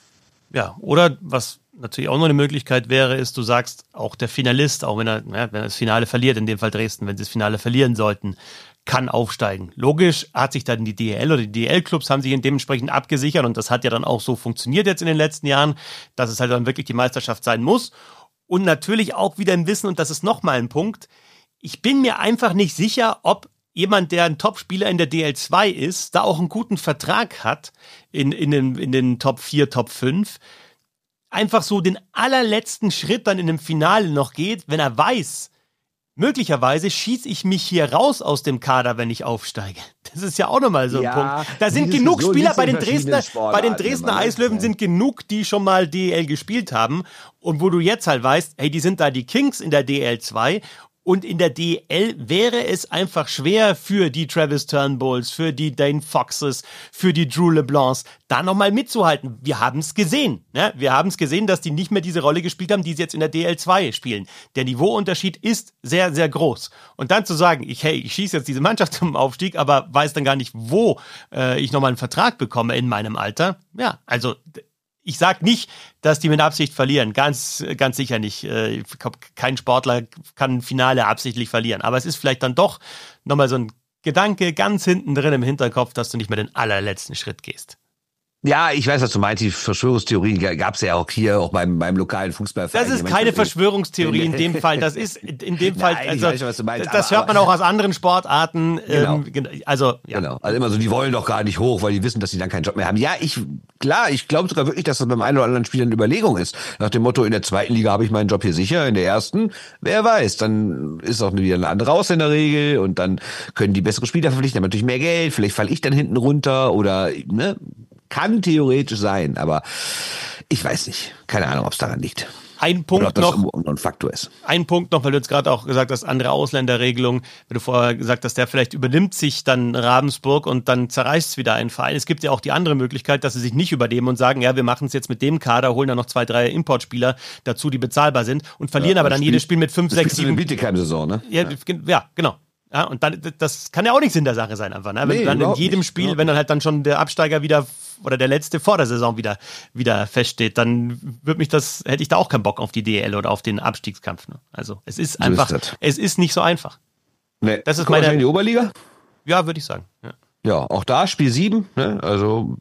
Speaker 1: Ja, oder was natürlich auch noch eine Möglichkeit wäre, ist, du sagst, auch der Finalist, auch wenn er, ja, wenn er das Finale verliert, in dem Fall Dresden, wenn sie das Finale verlieren sollten, kann aufsteigen. Logisch hat sich dann die D E L oder die D E L-Clubs haben sich dementsprechend abgesichert und das hat ja dann auch so funktioniert jetzt in den letzten Jahren, dass es halt dann wirklich die Meisterschaft sein muss. Und natürlich auch wieder im Wissen, und das ist nochmal ein Punkt, ich bin mir einfach nicht sicher, ob jemand, der ein Top-Spieler in der D L zwei ist, da auch einen guten Vertrag hat in, in, den, in den Top vier, Top fünf, einfach so den allerletzten Schritt dann in dem Finale noch geht, wenn er weiß, möglicherweise schieße ich mich hier raus aus dem Kader, wenn ich aufsteige. Das ist ja auch nochmal so ein ja, Punkt. Da sind genug so Spieler bei den Dresdner, bei den Dresdner Eislöwen sind genug, die schon mal D E L gespielt haben und wo du jetzt halt weißt, hey, die sind da die Kings in der D L zwei. Und in der D E L wäre es einfach schwer für die Travis Turnbulls, für die Dane Foxes, für die Drew LeBlancs, da nochmal mitzuhalten. Wir haben es gesehen. Ne? Wir haben es gesehen, dass die nicht mehr diese Rolle gespielt haben, die sie jetzt in der D L zwei spielen. Der Niveauunterschied ist sehr, sehr groß. Und dann zu sagen, ich, hey, ich schieße jetzt diese Mannschaft zum Aufstieg, aber weiß dann gar nicht, wo äh, ich nochmal einen Vertrag bekomme in meinem Alter. Ja, also ich sag nicht, dass die mit Absicht verlieren. Ganz, ganz sicher nicht. Kein Sportler kann ein Finale absichtlich verlieren. Aber es ist vielleicht dann doch nochmal so ein Gedanke ganz hinten drin im Hinterkopf, dass du nicht mehr den allerletzten Schritt gehst.
Speaker 2: Ja, ich weiß, was du meinst. Die Verschwörungstheorien gab es ja auch hier, auch beim, beim lokalen Fußballverein.
Speaker 1: Das ist keine Verschwörungstheorie in dem Fall. Das ist in dem Fall,
Speaker 2: Nein,
Speaker 1: also,
Speaker 2: weiß, was du meinst,
Speaker 1: das
Speaker 2: aber,
Speaker 1: hört man auch aus anderen Sportarten.
Speaker 2: Genau.
Speaker 1: Ähm, also, ja.
Speaker 2: Genau. Also immer so, die wollen doch gar nicht hoch, weil die wissen, dass sie dann keinen Job mehr haben. Ja, ich, klar, ich glaube sogar wirklich, dass das beim einen oder anderen Spieler eine Überlegung ist. Nach dem Motto, in der zweiten Liga habe ich meinen Job hier sicher, in der ersten, wer weiß, dann ist auch wieder eine andere Ausländerregel und dann können die bessere Spieler verpflichten, haben natürlich mehr Geld, vielleicht falle ich dann hinten runter oder, ne, kann theoretisch sein, aber ich weiß nicht. Keine Ahnung, ob es daran liegt.
Speaker 1: Ein Punkt
Speaker 2: Oder ob
Speaker 1: noch.
Speaker 2: Das ein Faktor ist.
Speaker 1: Ein Punkt noch, weil du jetzt gerade auch gesagt hast, andere Ausländerregelung. Wenn du vorher gesagt hast, der vielleicht übernimmt sich dann Ravensburg und dann zerreißt es wieder einen Verein. Es gibt ja auch die andere Möglichkeit, dass sie sich nicht übernehmen und sagen, ja, wir machen es jetzt mit dem Kader, holen dann noch zwei, drei Importspieler dazu, die bezahlbar sind und verlieren ja, aber dann spiel, jedes Spiel mit fünf, sechs, sieben.
Speaker 2: Bietigheim-Saison, ne?
Speaker 1: Ja, ja, genau. Ja, und dann, das kann ja auch nichts in der Sache sein, einfach, ne? Wenn nee, dann in jedem nicht. Spiel, ja. wenn dann halt dann schon der Absteiger wieder oder der letzte vor der Saison wieder, wieder feststeht, dann würde mich das, hätte ich da auch keinen Bock auf die D E L oder auf den Abstiegskampf, ne? Also, es ist so einfach, ist es ist nicht so einfach.
Speaker 2: Nee.
Speaker 1: Das ist
Speaker 2: Kommen
Speaker 1: meine.
Speaker 2: wir in die Oberliga?
Speaker 1: Ja, würde ich sagen. Ja.
Speaker 2: ja, auch da Spiel sieben, ne? Also,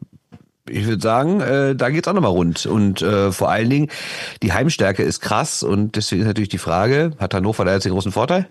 Speaker 2: ich würde sagen, äh, da geht's auch nochmal rund. Und äh, vor allen Dingen, die Heimstärke ist krass und deswegen ist natürlich die Frage, hat Hannover da jetzt den großen Vorteil?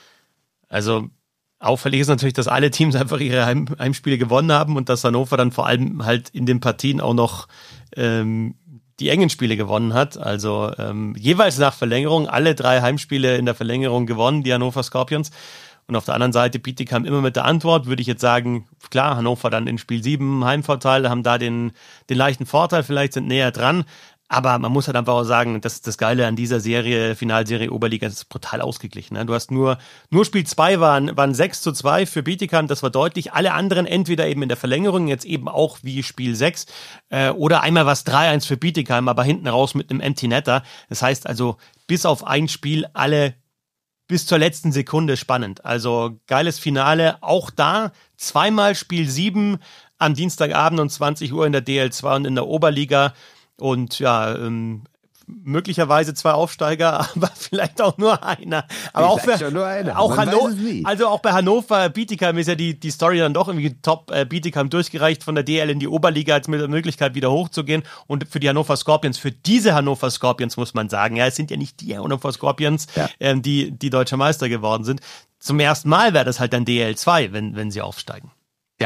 Speaker 1: Also auffällig ist natürlich, dass alle Teams einfach ihre Heim- Heimspiele gewonnen haben und dass Hannover dann vor allem halt in den Partien auch noch ähm, die engen Spiele gewonnen hat. Also ähm, jeweils nach Verlängerung, alle drei Heimspiele in der Verlängerung gewonnen, die Hannover Scorpions. Und auf der anderen Seite Bietigheim immer mit der Antwort, würde ich jetzt sagen, klar, Hannover dann in Spiel sieben Heimvorteil, haben da den, den leichten Vorteil, vielleicht sind näher dran. Aber man muss halt einfach auch sagen, das das Geile an dieser Serie, Finalserie Oberliga, das ist brutal ausgeglichen. Ne? Du hast nur, nur Spiel zwei waren, waren sechs zu zwei für Bietigheim, das war deutlich. Alle anderen entweder eben in der Verlängerung, jetzt eben auch wie Spiel sechs, äh, oder einmal was drei eins für Bietigheim, aber hinten raus mit einem Empty Netter. Das heißt also, bis auf ein Spiel alle bis zur letzten Sekunde spannend. Also geiles Finale, auch da zweimal Spiel sieben am Dienstagabend um zwanzig Uhr in der D L zwei und in der Oberliga. Und ja, ähm, möglicherweise zwei Aufsteiger, aber vielleicht auch nur einer. Aber auch, für,
Speaker 2: nur einer.
Speaker 1: auch Hannover, also auch bei Hannover, Bietigheim ist ja die, die Story dann doch irgendwie top. Äh, Bietigheim durchgereicht von der D L in die Oberliga als mit der Möglichkeit wieder hochzugehen. Und für die Hannover Scorpions, für diese Hannover Scorpions muss man sagen, ja, es sind ja nicht die Hannover Scorpions, ja. ähm, die, die deutscher Meister geworden sind. Zum ersten Mal wäre das halt dann D L zwei, wenn, wenn sie aufsteigen.
Speaker 2: Ja,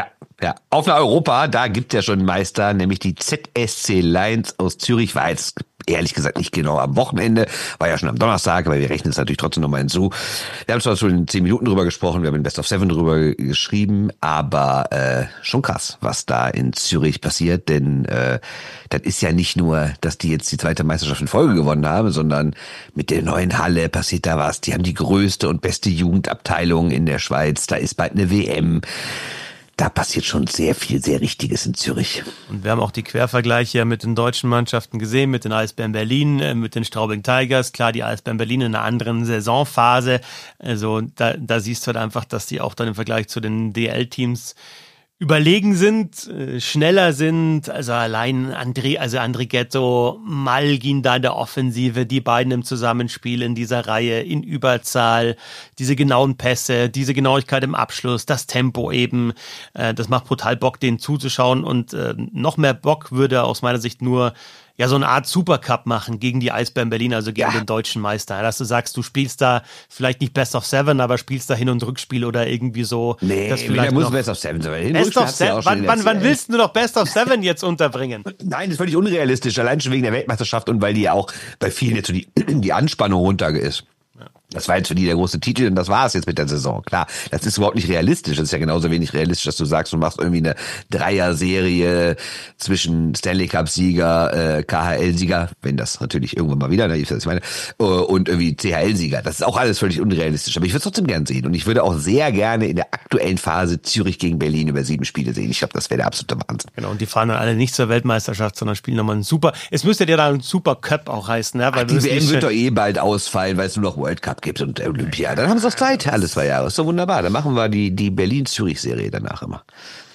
Speaker 2: Ja, auf nach Europa, da gibt es ja schon einen Meister, nämlich die Z S C Lions aus Zürich. War jetzt ehrlich gesagt nicht genau am Wochenende, war ja schon am Donnerstag, aber wir rechnen es natürlich trotzdem nochmal hinzu. Wir haben zwar schon in zehn Minuten drüber gesprochen, wir haben in Best of Seven drüber geschrieben, aber äh, schon krass, was da in Zürich passiert, denn äh, das ist ja nicht nur, dass die jetzt die zweite Meisterschaft in Folge gewonnen haben, sondern mit der neuen Halle passiert da was. Die haben die größte und beste Jugendabteilung in der Schweiz, da ist bald eine W M. Da passiert schon sehr viel, sehr Richtiges in Zürich.
Speaker 1: Und wir haben auch die Quervergleiche mit den deutschen Mannschaften gesehen, mit den Eisbären Berlin, mit den Straubing Tigers. Klar, die Eisbären Berlin in einer anderen Saisonphase. Also da, da siehst du halt einfach, dass die auch dann im Vergleich zu den D L-Teams überlegen sind, äh, schneller sind, also allein André, also Andrighetto, Malgin da in der Offensive, die beiden im Zusammenspiel in dieser Reihe in Überzahl, diese genauen Pässe, diese Genauigkeit im Abschluss, das Tempo eben, äh, das macht brutal Bock, denen zuzuschauen und äh, noch mehr Bock würde aus meiner Sicht nur ja so eine Art Supercup machen gegen die Eisbären Berlin, also gegen ja. den deutschen Meister. Dass du sagst, du spielst da vielleicht nicht Best of Seven, aber spielst da Hin- und Rückspiel oder irgendwie so.
Speaker 2: Nee,
Speaker 1: das vielleicht
Speaker 2: muss
Speaker 1: noch
Speaker 2: Best of Seven sein.
Speaker 1: Best of Seven? Ja wann, wann, wann willst du noch Best of Seven jetzt unterbringen?
Speaker 2: Nein, das ist völlig unrealistisch, allein schon wegen der Weltmeisterschaft und weil die ja auch bei vielen jetzt so die, die Anspannung runter ist. Das war jetzt für die der große Titel und das war es jetzt mit der Saison. Klar, das ist überhaupt nicht realistisch. Das ist ja genauso wenig realistisch, dass du sagst, du machst irgendwie eine Dreier-Serie zwischen Stanley Cup-Sieger, äh, K H L-Sieger, wenn das natürlich irgendwann mal wieder, ne, ich meine, äh, und irgendwie C H L-Sieger. Das ist auch alles völlig unrealistisch. Aber ich würde es trotzdem gern sehen. Und ich würde auch sehr gerne in der aktuellen Phase Zürich gegen Berlin über sieben Spiele sehen. Ich glaube, das wäre der absolute Wahnsinn.
Speaker 1: Genau, und die fahren dann alle nicht zur Weltmeisterschaft, sondern spielen nochmal einen Super, es müsste ja dann ein Super Cup auch heißen. Ne? Weil
Speaker 2: Ach, die W M wird doch eh bald ausfallen, weil es nur noch World Cup gibt und Olympia. Dann haben sie doch Zeit, alle zwei Jahre. Ist doch wunderbar. Dann machen wir die, die Berlin-Zürich-Serie danach immer.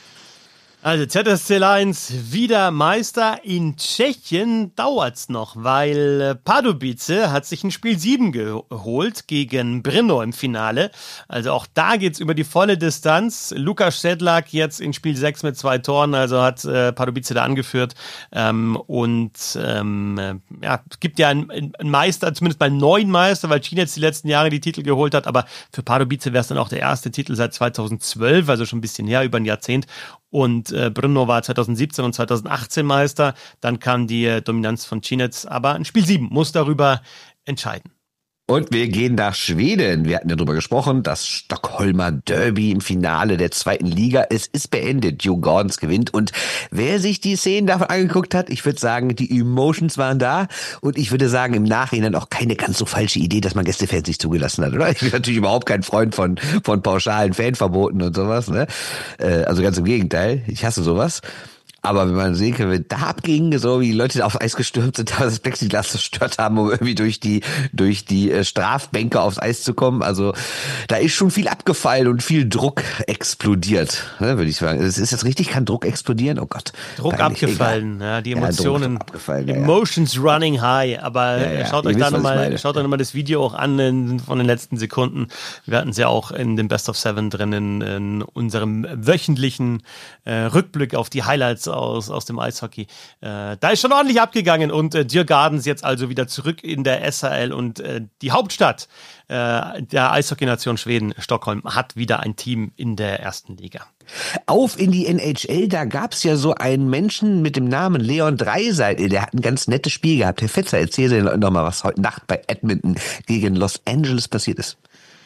Speaker 1: Also Z S C Lions wieder Meister. In Tschechien dauert's noch, weil Pardubice hat sich ein Spiel sieben geholt gegen Brno im Finale. Also auch da geht's über die volle Distanz. Lukas Sedlak jetzt in Spiel sechs mit zwei Toren, also hat äh, Pardubice da angeführt. Ähm, und ähm, ja, es gibt ja einen, einen Meister, zumindest mal einen neuen Meister, weil China jetzt die letzten Jahre die Titel geholt hat. Aber für Pardubice wäre es dann auch der erste Titel seit zweitausendzwölf, also schon ein bisschen her, über ein Jahrzehnt. Und äh, Brno war zweitausendsiebzehn und zweitausendachtzehn Meister. Dann kam die äh, Dominanz von Chinec, aber ein Spiel sieben muss darüber entscheiden.
Speaker 2: Und wir gehen nach Schweden. Wir hatten ja drüber gesprochen, das Stockholmer Derby im Finale der zweiten Liga. Es ist beendet. Joe Gordons gewinnt. Und wer sich die Szenen davon angeguckt hat, ich würde sagen, die Emotions waren da. Und ich würde sagen, im Nachhinein auch keine ganz so falsche Idee, dass man Gästefans nicht zugelassen hat, oder? Ich bin natürlich überhaupt kein Freund von, von pauschalen Fanverboten und sowas, ne? Also ganz im Gegenteil. Ich hasse sowas. Aber wenn man sehen kann, wenn da abging, so wie die Leute aufs Eis gestürmt sind, das Plexiglas zerstört haben, um irgendwie durch die durch die Strafbänke aufs Eis zu kommen. Also da ist schon viel abgefallen und viel Druck explodiert, ne, würde ich sagen. Es ist jetzt richtig, kann Druck explodieren? Oh Gott.
Speaker 1: Druck peinlich, abgefallen, egal. Ja, die Emotionen,
Speaker 2: ja, abgefallen,
Speaker 1: Emotions
Speaker 2: ja,
Speaker 1: ja. running high. Aber
Speaker 2: ja, ja.
Speaker 1: schaut
Speaker 2: Ihr
Speaker 1: euch
Speaker 2: wisst,
Speaker 1: da nochmal, schaut euch nochmal das Video auch an in, von den letzten Sekunden. Wir hatten es ja auch in dem Best of Seven drin, in, in unserem wöchentlichen äh, Rückblick auf die Highlights aus, aus dem Eishockey. Äh, da ist schon ordentlich abgegangen und äh, Djurgårdens Gardens jetzt also wieder zurück in der S H L und äh, die Hauptstadt äh, der Eishockey-Nation Schweden, Stockholm, hat wieder ein Team in der ersten Liga.
Speaker 2: Auf in die N H L, da gab's ja so einen Menschen mit dem Namen Leon Draisaitl, der hat ein ganz nettes Spiel gehabt. Herr Fetzer, erzähl dir noch mal, was heute Nacht bei Edmonton gegen Los Angeles passiert ist.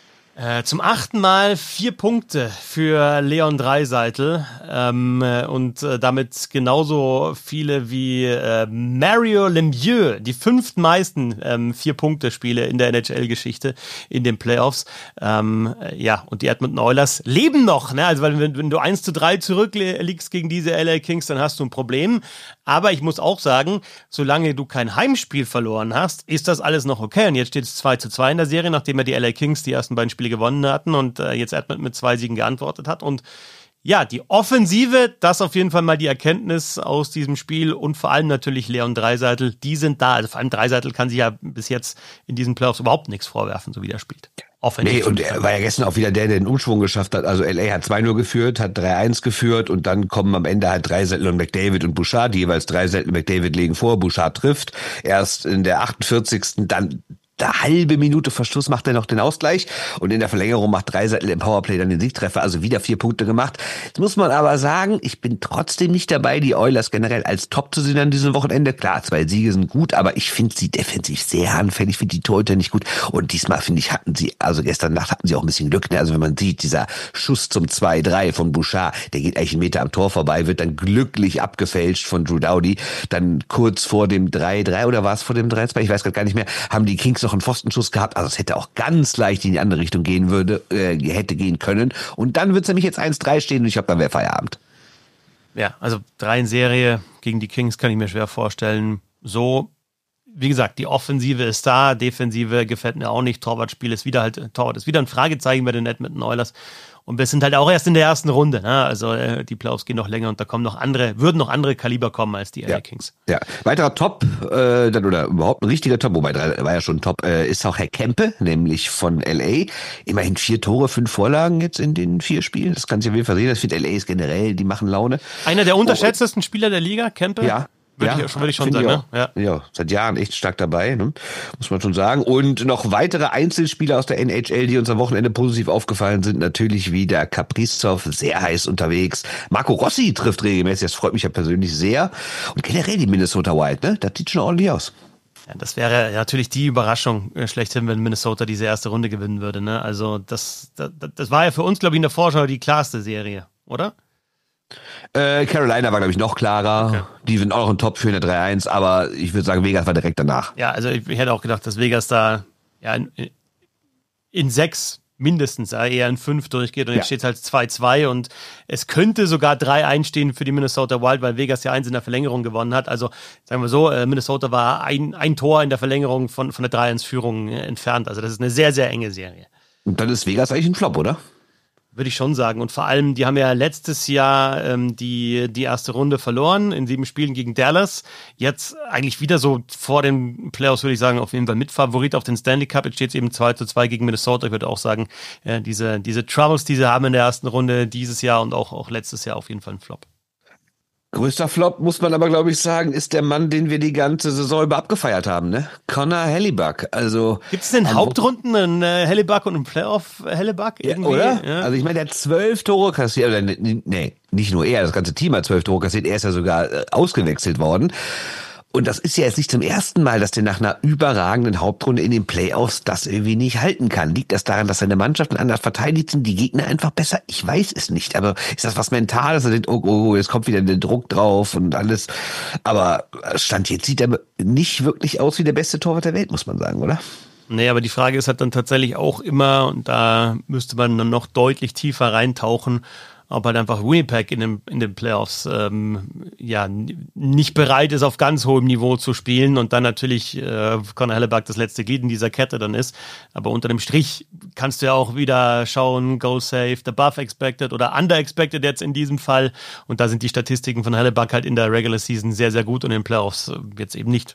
Speaker 1: Äh, zum achten Mal vier Punkte für Leon Draisaitl ähm, und äh, damit genauso viele wie äh, Mario Lemieux, die fünftmeisten ähm, Vier-Punkte-Spiele in der N H L-Geschichte in den Playoffs. Ähm, ja, und die Edmonton Oilers leben noch, ne? Also weil wenn, wenn du eins zu drei zurückliegst gegen diese L A Kings, dann hast du ein Problem. Aber ich muss auch sagen, solange du kein Heimspiel verloren hast, ist das alles noch okay. Und jetzt steht es zwei zu zwei in der Serie, nachdem ja die L A Kings die ersten beiden Spiele gewonnen hatten und äh, jetzt Edmonton mit zwei Siegen geantwortet hat. Und ja, die Offensive, das auf jeden Fall mal die Erkenntnis aus diesem Spiel und vor allem natürlich Leon Draisaitl, die sind da. Also vor allem Draisaitl kann sich ja bis jetzt in diesen Playoffs überhaupt nichts vorwerfen, so wie der spielt. Offensiv.
Speaker 2: Nee, und er war ja gestern auch wieder der, der den Umschwung geschafft hat. Also L A hat zwei null geführt, hat drei eins geführt und dann kommen am Ende halt Draisaitl und McDavid und Bouchard, die jeweils Draisaitl und McDavid legen vor. Bouchard trifft erst in der achtundvierzigsten Dann eine halbe Minute Verschluss macht er noch den Ausgleich und in der Verlängerung macht Dreiseitel im Powerplay dann den Siegtreffer, also wieder vier Punkte gemacht. Jetzt muss man aber sagen, ich bin trotzdem nicht dabei, die Oilers generell als Top zu sehen an diesem Wochenende. Klar, zwei Siege sind gut, aber ich finde sie defensiv sehr anfällig, finde die Torhüter nicht gut und diesmal finde ich, hatten sie, also gestern Nacht hatten sie auch ein bisschen Glück, ne? Also wenn man sieht, dieser Schuss zum zwei drei von Bouchard, der geht eigentlich einen Meter am Tor vorbei, wird dann glücklich abgefälscht von Drew Doughty, dann kurz vor dem drei drei oder war es vor dem drei zwei, ich weiß gerade gar nicht mehr, haben die Kings noch einen Pfostenschuss gehabt, also es hätte auch ganz leicht in die andere Richtung gehen würde, äh, hätte gehen können und dann wird es nämlich jetzt eins drei stehen und ich glaube, dann wäre Feierabend.
Speaker 1: Ja, also drei in Serie gegen die Kings kann ich mir schwer vorstellen. So, wie gesagt, die Offensive ist da, Defensive gefällt mir auch nicht, Torwartspiel ist wieder halt, Torwart ist wieder ein Fragezeichen bei den Edmonton Oilers. Und wir sind halt auch erst in der ersten Runde, ne? Also äh, die Playoffs gehen noch länger und da kommen noch andere, würden noch andere Kaliber kommen als die L A
Speaker 2: Ja.
Speaker 1: Kings.
Speaker 2: Ja, weiterer Top, äh, dann, oder überhaupt ein richtiger Top, wobei drei war ja schon Top, äh, ist auch Herr Kempe, nämlich von L A. Immerhin vier Tore, fünf Vorlagen jetzt in den vier Spielen. Das kann sich auf jeden Fall sehen. Das finde L A ist generell, die machen Laune.
Speaker 1: Einer der unterschätztesten oh, Spieler der Liga, Kempe?
Speaker 2: Ja.
Speaker 1: Würde
Speaker 2: ja,
Speaker 1: ich, würde ich schon sagen, ne?
Speaker 2: Ja. ja, seit Jahren echt stark dabei, ne? Muss man schon sagen. Und noch weitere Einzelspieler aus der N H L, die uns am Wochenende positiv aufgefallen sind, natürlich wieder Kaprizov, sehr heiß unterwegs. Marco Rossi trifft regelmäßig, das freut mich ja persönlich sehr. Und generell die Minnesota Wild, ne? Das sieht schon ordentlich aus.
Speaker 1: Ja, das wäre natürlich die Überraschung schlechthin, wenn Minnesota diese erste Runde gewinnen würde, ne? Also das, das, das war ja für uns, glaube ich, in der Vorschau die klarste Serie, oder?
Speaker 2: Äh, Carolina war, glaube ich, noch klarer. Okay. Die sind auch noch ein Top für eine drei eins, aber ich würde sagen, Vegas war direkt danach.
Speaker 1: Ja, also ich, ich hätte auch gedacht, dass Vegas da ja in, in sechs mindestens, eher in fünf durchgeht und jetzt ja. steht halt zwei zwei und es könnte sogar drei eins stehen für die Minnesota Wild, weil Vegas ja eins in der Verlängerung gewonnen hat. Also sagen wir so, Minnesota war ein, ein Tor in der Verlängerung von, von der drei eins Führung entfernt. Also das ist eine sehr, sehr enge Serie.
Speaker 2: Und dann ist Vegas eigentlich ein Flop, oder?
Speaker 1: Würde ich schon sagen. Und vor allem, die haben ja letztes Jahr ähm, die, die erste Runde verloren in sieben Spielen gegen Dallas. Jetzt eigentlich wieder so vor den Playoffs, würde ich sagen, auf jeden Fall Mitfavorit auf den Stanley Cup. Jetzt steht es eben zwei zu zwei gegen Minnesota. Ich würde auch sagen, äh, diese, diese Troubles, die sie haben in der ersten Runde dieses Jahr und auch, auch letztes Jahr auf jeden Fall ein Flop.
Speaker 2: Größter Flop, muss man aber, glaube ich, sagen, ist der Mann, den wir die ganze Saison über abgefeiert haben, ne? Connor Hellebuyck. Also,
Speaker 1: gibt es denn Hauptrunden einen äh, Hellebuyck und einen Playoff-Hellebuyck?
Speaker 2: Ja, oder? Ja. Also ich meine, der hat zwölf Tore kassiert, oder nee, nicht nur er, das ganze Team hat zwölf Tore kassiert, er ist ja sogar äh, ausgewechselt worden. Und das ist ja jetzt nicht zum ersten Mal, dass der nach einer überragenden Hauptrunde in den Playoffs das irgendwie nicht halten kann. Liegt das daran, dass seine Mannschaften anders verteidigt sind, die Gegner einfach besser? Ich weiß es nicht. Aber ist das was Mentales? Er denkt, oh, oh, jetzt kommt wieder der Druck drauf und alles. Aber Stand jetzt sieht er nicht wirklich aus wie der beste Torwart der Welt, muss man sagen, oder?
Speaker 1: Nee, aber die Frage ist halt dann tatsächlich auch immer, und da müsste man dann noch deutlich tiefer reintauchen, ob halt einfach Winnipeg in den, in den Playoffs ähm, ja nicht bereit ist, auf ganz hohem Niveau zu spielen und dann natürlich äh, Connor Hellebuyck das letzte Glied in dieser Kette dann ist. Aber unter dem Strich kannst du ja auch wieder schauen, Goal Saved, above expected oder under expected jetzt in diesem Fall. Und da sind die Statistiken von Hellebuyck halt in der Regular Season sehr, sehr gut und in den Playoffs jetzt eben nicht.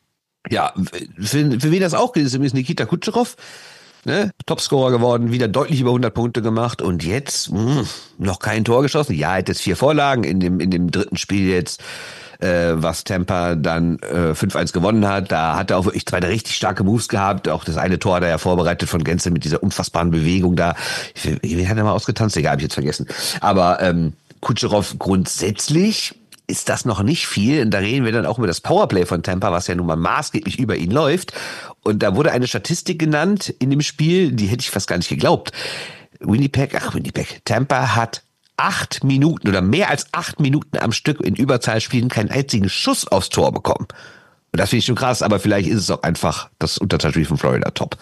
Speaker 2: Ja, für, für wen das auch gilt, ist übrigens Nikita Kutscherow. Ne, Topscorer geworden, wieder deutlich über hundert Punkte gemacht und jetzt mh, noch kein Tor geschossen. Ja, er hat jetzt vier Vorlagen in dem in dem dritten Spiel jetzt, äh, was Tampa dann äh, fünf eins gewonnen hat. Da hat er auch wirklich zwei richtig starke Moves gehabt. Auch das eine Tor hat er ja vorbereitet von Gänse mit dieser unfassbaren Bewegung da. Wie hat er mal ausgetanzt? Egal, hab ich jetzt vergessen. Aber ähm, Kutscherow grundsätzlich ist das noch nicht viel. Und da reden wir dann auch über das Powerplay von Tampa, was ja nun mal maßgeblich über ihn läuft. Und da wurde eine Statistik genannt in dem Spiel, die hätte ich fast gar nicht geglaubt. Winnipeg, ach Winnipeg, Tampa hat acht Minuten oder mehr als acht Minuten am Stück in Überzahlspielen keinen einzigen Schuss aufs Tor bekommen. Und das finde ich schon krass, aber vielleicht ist es auch einfach das Unterzahlspiel von Florida top.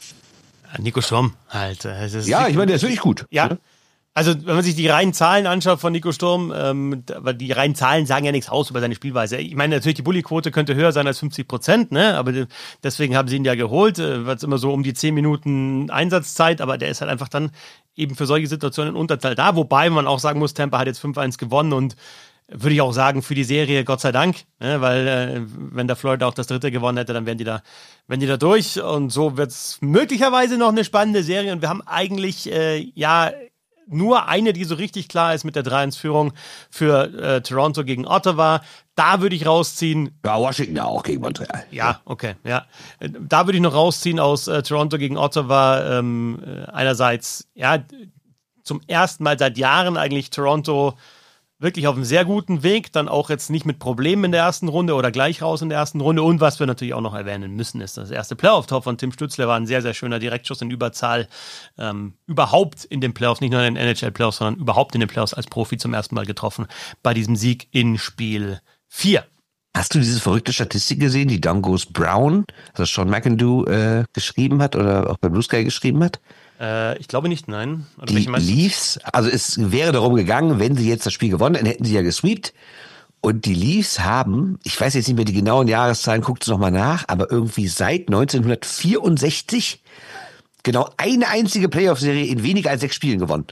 Speaker 1: Nico Sturm halt. Das
Speaker 2: ja, ich meine, der ist wirklich gut.
Speaker 1: Ja. Ne? Also, wenn man sich die reinen Zahlen anschaut von Nico Sturm, ähm, aber die reinen Zahlen sagen ja nichts aus über seine Spielweise. Ich meine, natürlich, die Bulli-Quote könnte höher sein als fünfzig Prozent, ne? Aber deswegen haben sie ihn ja geholt. Äh, war es immer so um die zehn Minuten Einsatzzeit, aber der ist halt einfach dann eben für solche Situationen in Unterzahl da. Wobei man auch sagen muss, Tampa hat jetzt fünf eins gewonnen und würde ich auch sagen, für die Serie Gott sei Dank, ne? Weil äh, wenn der Florida auch das dritte gewonnen hätte, dann wären die da, wären die da durch und so wird's möglicherweise noch eine spannende Serie und wir haben eigentlich, äh, ja, nur eine, die so richtig klar ist mit der drei eins Führung für äh, Toronto gegen Ottawa. Da würde ich rausziehen.
Speaker 2: Ja, Washington auch gegen Montreal.
Speaker 1: Ja, okay, ja. Da würde ich noch rausziehen aus äh, Toronto gegen Ottawa. Ähm, äh, einerseits, ja, zum ersten Mal seit Jahren eigentlich Toronto wirklich auf einem sehr guten Weg, dann auch jetzt nicht mit Problemen in der ersten Runde oder gleich raus in der ersten Runde. Und was wir natürlich auch noch erwähnen müssen, ist das erste Playoff-Tor von Tim Stützle, war ein sehr, sehr schöner Direktschuss in Überzahl. Ähm, überhaupt in den Playoffs, nicht nur in den N H L-Playoffs, sondern überhaupt in den Playoffs als Profi zum ersten Mal getroffen bei diesem Sieg in Spiel vier.
Speaker 2: Hast du diese verrückte Statistik gesehen, die Down Goes Brown, das Sean McIndoe äh, geschrieben hat oder auch bei Blue Sky geschrieben hat?
Speaker 1: Äh, ich glaube nicht, nein. Oder
Speaker 2: die Leafs, also es wäre darum gegangen, wenn sie jetzt das Spiel gewonnen hätten, hätten sie ja gesweept. Und die Leafs haben, ich weiß jetzt nicht mehr die genauen Jahreszahlen, guckt es nochmal nach, aber irgendwie seit neunzehnhundertvierundsechzig genau eine einzige Playoff-Serie in weniger als sechs Spielen gewonnen.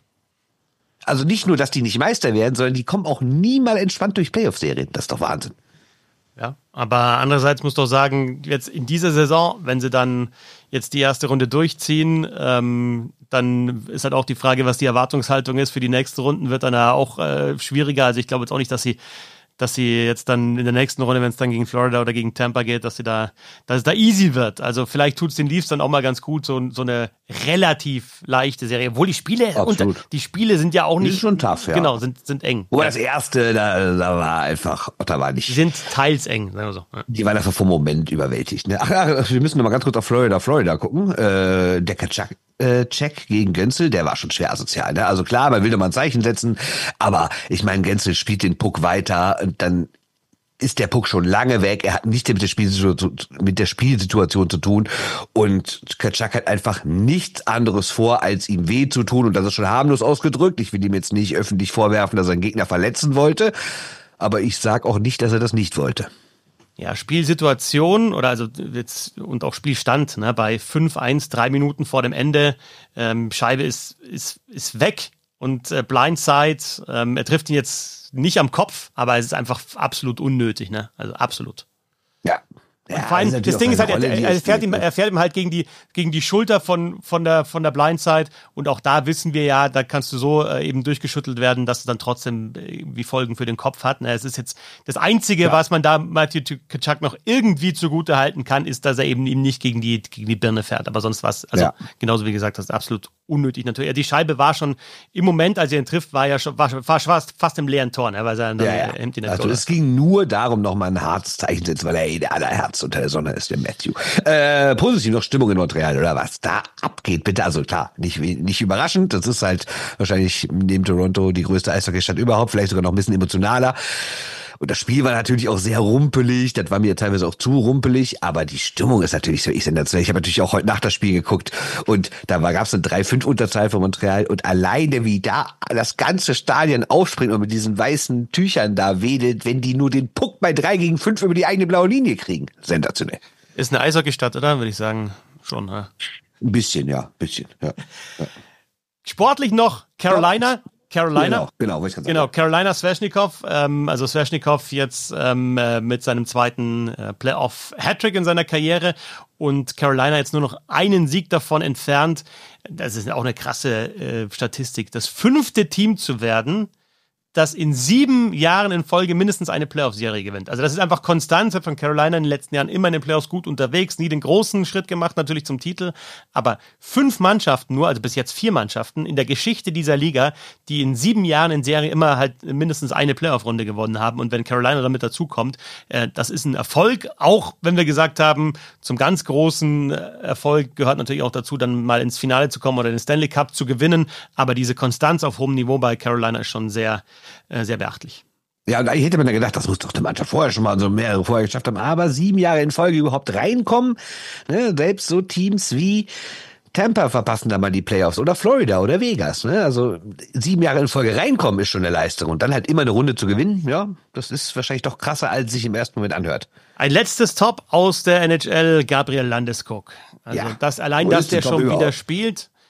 Speaker 2: Also nicht nur, dass die nicht Meister werden, sondern die kommen auch nie mal entspannt durch Playoff-Serien. Das ist doch Wahnsinn.
Speaker 1: Ja, aber andererseits muss doch sagen, jetzt in dieser Saison, wenn sie dann jetzt die erste Runde durchziehen, ähm, dann ist halt auch die Frage, was die Erwartungshaltung ist für die nächsten Runden, wird dann ja auch äh, schwieriger. Also ich glaube jetzt auch nicht, dass sie dass sie jetzt dann in der nächsten Runde, wenn es dann gegen Florida oder gegen Tampa geht, dass sie da, dass es da easy wird. Also vielleicht tut es den Leafs dann auch mal ganz gut, so, so eine relativ leichte Serie. Obwohl die Spiele, unter, die Spiele sind ja auch nicht.
Speaker 2: Ist schon tough, ja.
Speaker 1: Genau, sind, sind eng.
Speaker 2: Wobei
Speaker 1: ja.
Speaker 2: das erste, da, da war einfach, da war nicht.
Speaker 1: Die sind teils eng, sagen wir so. Ja.
Speaker 2: Die waren einfach vom Moment überwältigt. Ne? Ach, ach, wir müssen noch mal ganz kurz auf Florida, Florida gucken. Äh, der Kaczak. Check gegen Göncel, der war schon schwer asozial. Ne? Also klar, man will doch mal ein Zeichen setzen, aber ich meine, Göncel spielt den Puck weiter und dann ist der Puck schon lange weg. Er hat nichts mit der Spielsituation, mit der Spielsituation zu tun und Kaczak hat einfach nichts anderes vor, als ihm weh zu tun und das ist schon harmlos ausgedrückt. Ich will ihm jetzt nicht öffentlich vorwerfen, dass er einen Gegner verletzen wollte, aber ich sag auch nicht, dass er das nicht wollte.
Speaker 1: Ja, Spielsituation oder also jetzt und auch Spielstand, ne, bei fünf eins, drei Minuten vor dem Ende, ähm, Scheibe ist ist ist weg und äh, Blindside, ähm, er trifft ihn jetzt nicht am Kopf, aber es ist einfach absolut unnötig, ne? Also absolut.
Speaker 2: Ja.
Speaker 1: Und ja, vor allem, das, das Ding ist halt, er, er, fährt ihm, er fährt ihm halt gegen die, gegen die Schulter von, von der, von der Blindside. Und auch da wissen wir ja, da kannst du so äh, eben durchgeschüttelt werden, dass es dann trotzdem irgendwie Folgen für den Kopf hat. Es ist jetzt das Einzige, ja. was man da Matthew Tkachuk noch irgendwie zugute halten kann, ist, dass er eben ihm nicht gegen die, gegen die Birne fährt. Aber sonst was, also ja. genauso wie gesagt, das ist absolut unnötig natürlich. Die Scheibe war schon, im Moment, als er ihn trifft, war ja schon, war, war fast, fast im leeren Tor, ne, weil er dann
Speaker 2: ja, ja.
Speaker 1: Hemd in der
Speaker 2: Also es ging nur darum, nochmal ein hartes Zeichen zu setzen, weil er eh der allerherz unter der Sonne ist, der Matthew. Äh, positiv noch Stimmung in Montreal, oder was da abgeht, bitte. Also klar, nicht, nicht überraschend. Das ist halt wahrscheinlich neben Toronto die größte Eishockeystadt überhaupt, vielleicht sogar noch ein bisschen emotionaler. Und das Spiel war natürlich auch sehr rumpelig, das war mir teilweise auch zu rumpelig, aber die Stimmung ist natürlich so, ich sensationell. Ich habe natürlich auch heute Nacht das Spiel geguckt und da gab es eine drei fünf Unterzahl von Montreal und alleine wie da das ganze Stadion aufspringt und mit diesen weißen Tüchern da wedelt, wenn die nur den Puck bei drei gegen fünf über die eigene blaue Linie kriegen. Sensationell.
Speaker 1: Ist eine Eishockeystadt, oder? Würde ich sagen, schon. Ja.
Speaker 2: Ein bisschen, ja, ein bisschen. Ja. Ja.
Speaker 1: Sportlich noch Carolina. Carolina.
Speaker 2: Genau, genau, ich
Speaker 1: genau Carolina Svechnikov, ähm, also Svechnikov jetzt ähm, äh, mit seinem zweiten äh, Playoff-Hattrick in seiner Karriere und Carolina jetzt nur noch einen Sieg davon entfernt. Das ist auch eine krasse äh, Statistik, das fünfte Team zu werden, das in sieben Jahren in Folge mindestens eine Playoff-Serie gewinnt. Also das ist einfach konstant, hat von Carolina in den letzten Jahren immer in den Playoffs gut unterwegs, nie den großen Schritt gemacht, natürlich zum Titel, aber fünf Mannschaften nur, also bis jetzt vier Mannschaften in der Geschichte dieser Liga, die in sieben Jahren in Serie immer halt mindestens eine Playoff-Runde gewonnen haben und wenn Carolina damit dazukommt, äh, das ist ein Erfolg, auch wenn wir gesagt haben, zum ganz großen Erfolg gehört natürlich auch dazu, dann mal ins Finale zu kommen oder den Stanley Cup zu gewinnen, aber diese Konstanz auf hohem Niveau bei Carolina ist schon sehr sehr beachtlich.
Speaker 2: Ja, und eigentlich hätte man ja gedacht, das muss doch die Mannschaft vorher schon mal so mehrere vorher geschafft haben, aber sieben Jahre in Folge überhaupt reinkommen, ne? Selbst so Teams wie Tampa verpassen da mal die Playoffs oder Florida oder Vegas, ne? Also sieben Jahre in Folge reinkommen ist schon eine Leistung und dann halt immer eine Runde zu gewinnen, ja, das ist wahrscheinlich doch krasser, als sich im ersten Moment anhört.
Speaker 1: Ein letztes Top aus der N H L, Gabriel Landeskog. Also
Speaker 2: ja.
Speaker 1: das allein, dass der schon
Speaker 2: überhaupt?
Speaker 1: wieder spielt,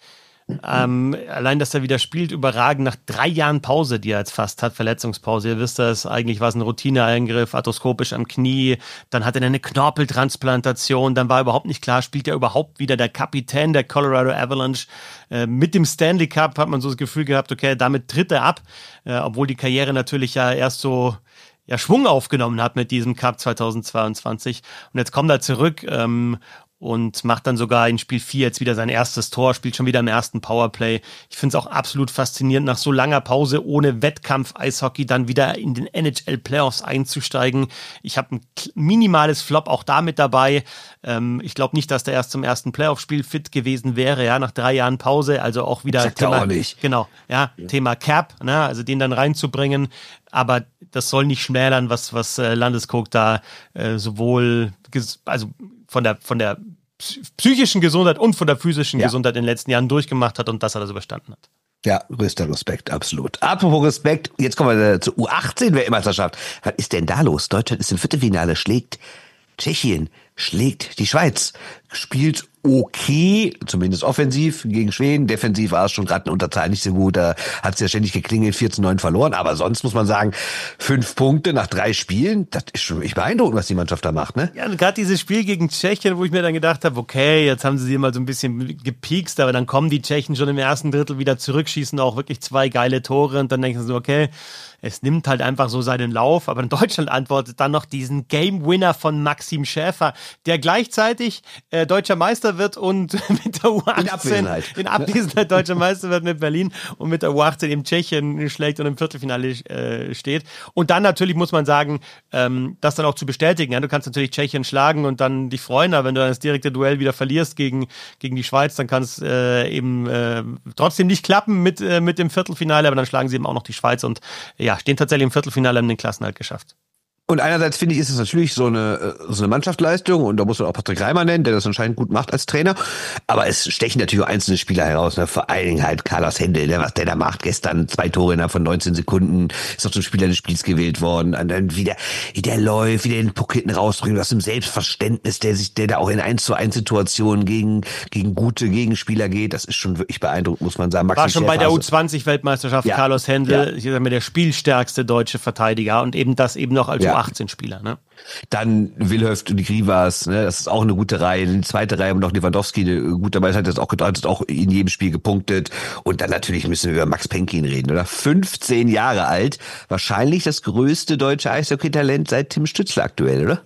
Speaker 1: Ähm, allein, dass er wieder spielt, überragend nach drei Jahren Pause, die er jetzt fast hat, Verletzungspause. Ihr wisst das, eigentlich war es ein Routineeingriff, arthroskopisch am Knie, dann hat er eine Knorpeltransplantation, dann war überhaupt nicht klar, spielt er überhaupt wieder, der Kapitän der Colorado Avalanche. Äh, mit dem Stanley Cup hat man so das Gefühl gehabt, okay, damit tritt er ab, äh, obwohl die Karriere natürlich ja erst so ja, Schwung aufgenommen hat mit diesem Cup zweitausendzweiundzwanzig. Und jetzt kommt er zurück ähm, und macht dann sogar in Spiel vier jetzt wieder sein erstes Tor, spielt schon wieder im ersten Powerplay. Ich finde es auch absolut faszinierend, nach so langer Pause ohne Wettkampf-Eishockey dann wieder in den N H L-Playoffs einzusteigen. Ich habe ein minimales Flop auch da mit dabei. Ähm, ich glaube nicht, dass der erst zum ersten Playoff-Spiel fit gewesen wäre, ja, nach drei Jahren Pause. Also auch wieder
Speaker 2: Sagt
Speaker 1: Thema,
Speaker 2: auch nicht.
Speaker 1: Genau, ja, ja, Thema Cap, ne, also den dann reinzubringen. Aber das soll nicht schmälern, was was äh, Landeskog da äh, sowohl ges- also von der von der psychischen Gesundheit und von der physischen ja. Gesundheit in den letzten Jahren durchgemacht hat und das hat er so bestanden hat.
Speaker 2: Ja, größter Respekt, absolut. Apropos Respekt, jetzt kommen wir zur U achtzehn Weltmeisterschaft. Was ist denn da los? Deutschland ist im Viertelfinale, schlägt Tschechien, schlägt die Schweiz, spielt okay, zumindest offensiv gegen Schweden. Defensiv war es schon gerade eine Unterzahl nicht so gut. Da hat es ja ständig geklingelt, vier zu neun verloren. Aber sonst muss man sagen, fünf Punkte nach drei Spielen, das ist schon echt beeindruckend, was die Mannschaft da macht, ne?
Speaker 1: Ja, und gerade dieses Spiel gegen Tschechien, wo ich mir dann gedacht habe, okay, jetzt haben sie sie mal so ein bisschen gepiekst, aber dann kommen die Tschechen schon im ersten Drittel wieder zurück, schießen auch wirklich zwei geile Tore und dann denken sie so, okay, es nimmt halt einfach so seinen Lauf, aber in Deutschland antwortet dann noch diesen Game-Winner von Maxim Schäfer, der gleichzeitig äh, deutscher Meister wird und mit der U achtzehn
Speaker 2: in Abwesenheit,
Speaker 1: in Abwesenheit deutscher Meister wird mit Berlin und mit der U achtzehn im Tschechien schlägt und im Viertelfinale äh, steht. Und dann natürlich muss man sagen, ähm, das dann auch zu bestätigen. Ja, du kannst natürlich Tschechien schlagen und dann dich freuen, aber wenn du das direkte Duell wieder verlierst gegen gegen die Schweiz, dann kann es äh, eben äh, trotzdem nicht klappen mit äh, mit dem Viertelfinale, aber dann schlagen sie eben auch noch die Schweiz und ja, stehen tatsächlich im Viertelfinale, haben den Klassenerhalt geschafft.
Speaker 2: Und einerseits finde ich, ist es natürlich so eine, so eine Mannschaftsleistung und da muss man auch Patrick Reimer nennen, der das anscheinend gut macht als Trainer. Aber es stechen natürlich auch einzelne Spieler heraus, ne? Vor allen Dingen halt Carlos Händel, ne? Was der da macht. Gestern zwei Tore innerhalb von neunzehn Sekunden, ist auch zum Spieler des Spiels gewählt worden. Und dann wie der, wie der läuft, wie der den Puck hinten rausbringt, aus dem Selbstverständnis, der sich, der da auch in eins zu eins Situationen gegen, gegen gute Gegenspieler geht. Das ist schon wirklich beeindruckend, muss man sagen. Maxim
Speaker 1: War schon bei der U zwanzig Weltmeisterschaft ja. Carlos Händel,
Speaker 2: ja.
Speaker 1: ich sag mal, der spielstärkste deutsche Verteidiger und eben das eben noch als ja. U achtzehn Spieler, ne?
Speaker 2: Dann Wilhöft und die Grivas, ne, das ist auch eine gute Reihe. Die zweite Reihe haben noch Lewandowski, eine gute Reihe, hat das auch gedeutet, auch in jedem Spiel gepunktet. Und dann natürlich müssen wir über Max Penkin reden, oder? fünfzehn Jahre alt, wahrscheinlich das größte deutsche Eishockey-Talent seit Tim Stützle aktuell, oder?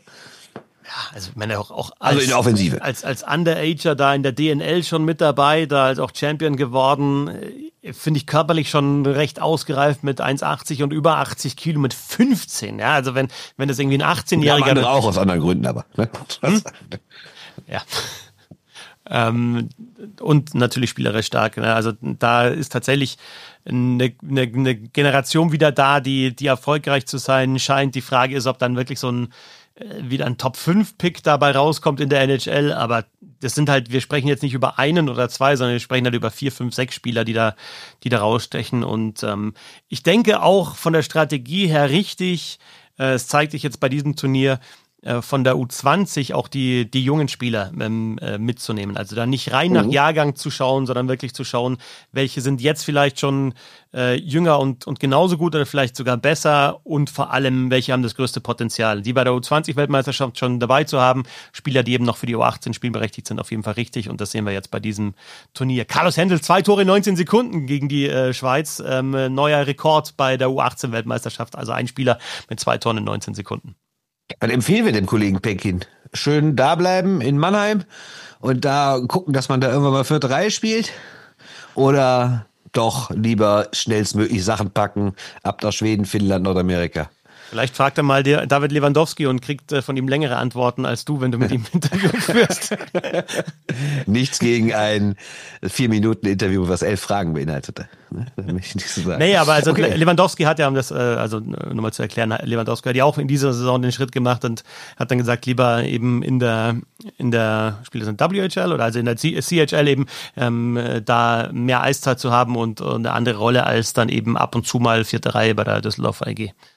Speaker 1: Ja, also ich meine auch, auch als,
Speaker 2: also in der Offensive.
Speaker 1: Als, als Underager da in der D N L schon mit dabei, da als auch Champion geworden, finde ich körperlich schon recht ausgereift mit eins achtzig und über achtzig Kilo mit fünfzehn. Ja, also wenn, wenn das irgendwie ein achtzehnjähriger...
Speaker 2: Ja, andere auch aus anderen Gründen, aber... Ne? Hm?
Speaker 1: Ja. ähm, und natürlich spielerisch stark. Ne? Also da ist tatsächlich eine, eine, eine Generation wieder da, die, die erfolgreich zu sein scheint. Die Frage ist, ob dann wirklich so ein wieder ein Top fünf Pick dabei rauskommt in der N H L, aber das sind halt, wir sprechen jetzt nicht über einen oder zwei, sondern wir sprechen halt über vier, fünf, sechs Spieler, die da, die da rausstechen und ähm, ich denke auch von der Strategie her richtig, äh, es zeigt sich jetzt bei diesem Turnier, von der U zwanzig auch die die jungen Spieler ähm, äh, mitzunehmen. Also da nicht rein mhm. nach Jahrgang zu schauen, sondern wirklich zu schauen, welche sind jetzt vielleicht schon äh, jünger und und genauso gut oder vielleicht sogar besser und vor allem, welche haben das größte Potenzial. Die bei der U zwanzig Weltmeisterschaft schon dabei zu haben, Spieler, die eben noch für die U achtzehn spielberechtigt sind, auf jeden Fall richtig und das sehen wir jetzt bei diesem Turnier. Carlos Händel, zwei Tore in neunzehn Sekunden gegen die äh, Schweiz, ähm, neuer Rekord bei der U achtzehn Weltmeisterschaft, also ein Spieler mit zwei Toren in neunzehn Sekunden.
Speaker 2: Was empfehlen wir dem Kollegen Penkin? Schön da bleiben in Mannheim und da gucken, dass man da irgendwann mal vierte Reihe spielt? Oder doch lieber schnellstmöglich Sachen packen, ab nach Schweden, Finnland, Nordamerika?
Speaker 1: Vielleicht fragt er mal der David Lewandowski und kriegt äh, von ihm längere Antworten als du, wenn du mit ihm ein Interview führst.
Speaker 2: Nichts gegen ein vier Minuten Interview, was elf Fragen beinhaltete. Ne? Da möchte ich nichts zu sagen.
Speaker 1: Nee, aber also
Speaker 2: okay.
Speaker 1: Lewandowski hat ja, um das äh, also nochmal zu erklären, Lewandowski hat ja auch in dieser Saison den Schritt gemacht und hat dann gesagt, lieber eben in der in der spielt das in W H L oder also in der C H L eben ähm, da mehr Eiszeit zu haben und, und eine andere Rolle als dann eben ab und zu mal vierte Reihe bei der Düsseldorf A G.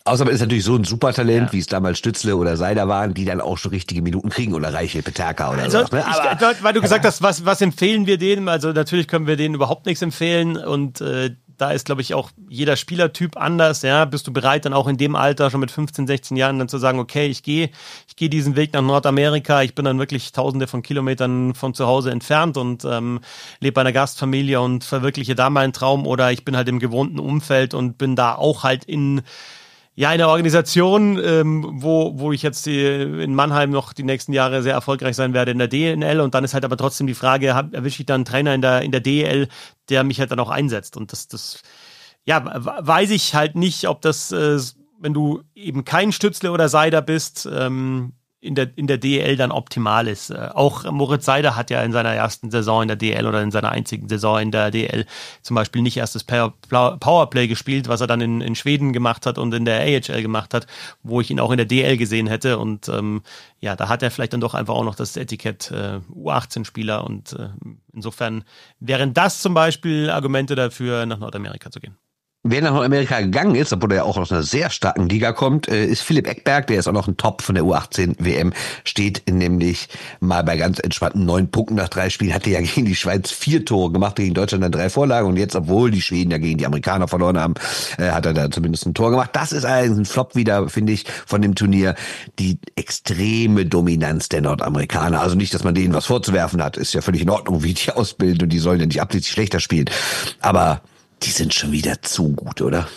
Speaker 2: Außerdem ist natürlich so ein Supertalent,
Speaker 1: Ja.
Speaker 2: wie es damals Stützle oder Seider waren, die dann auch schon richtige Minuten kriegen oder Reiche, Peterka oder
Speaker 1: Also,
Speaker 2: so. Ne?
Speaker 1: ich, dort, weil du gesagt hast, was, was empfehlen wir denen? Also natürlich können wir denen überhaupt nichts empfehlen und äh, da ist, glaube ich, auch jeder Spielertyp anders. Ja, bist du bereit, dann auch in dem Alter schon mit fünfzehn, sechzehn Jahren dann zu sagen, okay, ich gehe, ich gehe diesen Weg nach Nordamerika. Ich bin dann wirklich Tausende von Kilometern von zu Hause entfernt und ähm, lebe bei einer Gastfamilie und verwirkliche da meinen Traum. Oder ich bin halt im gewohnten Umfeld und bin da auch halt in Ja, in der Organisation, ähm, wo, wo ich jetzt die, in Mannheim noch die nächsten Jahre sehr erfolgreich sein werde in der D N L und dann ist halt aber trotzdem die Frage, hab, erwische ich dann einen Trainer in der, in der D E L, der mich halt dann auch einsetzt und das, das, ja, weiß ich halt nicht, ob das, äh, wenn du eben kein Stützle oder Seider bist, ähm, in der, in der D E L dann optimal ist. Äh, auch Moritz Seider hat ja in seiner ersten Saison in der D E L oder in seiner einzigen Saison in der D E L zum Beispiel nicht erst das Powerplay gespielt, was er dann in, in Schweden gemacht hat und in der A H L gemacht hat, wo ich ihn auch in der D E L gesehen hätte und ähm, ja, da hat er vielleicht dann doch einfach auch noch das Etikett äh, U achtzehn Spieler und äh, insofern wären das zum Beispiel Argumente dafür, nach Nordamerika zu gehen.
Speaker 2: Wer nach Nordamerika gegangen ist, obwohl er ja auch aus einer sehr starken Liga kommt, ist Philipp Ekberg, der ist auch noch ein Top von der U achtzehn W M, steht nämlich mal bei ganz entspannten neun Punkten nach drei Spielen, hatte ja gegen die Schweiz vier Tore gemacht, gegen Deutschland dann drei Vorlagen und jetzt, obwohl die Schweden ja gegen die Amerikaner verloren haben, hat er da zumindest ein Tor gemacht. Das ist allerdings ein Flop wieder, finde ich, von dem Turnier, die extreme Dominanz der Nordamerikaner. Also nicht, dass man denen was vorzuwerfen hat, ist ja völlig in Ordnung, wie die ausbilden und die sollen ja nicht absichtlich schlechter spielen, aber die sind schon wieder zu gut, oder?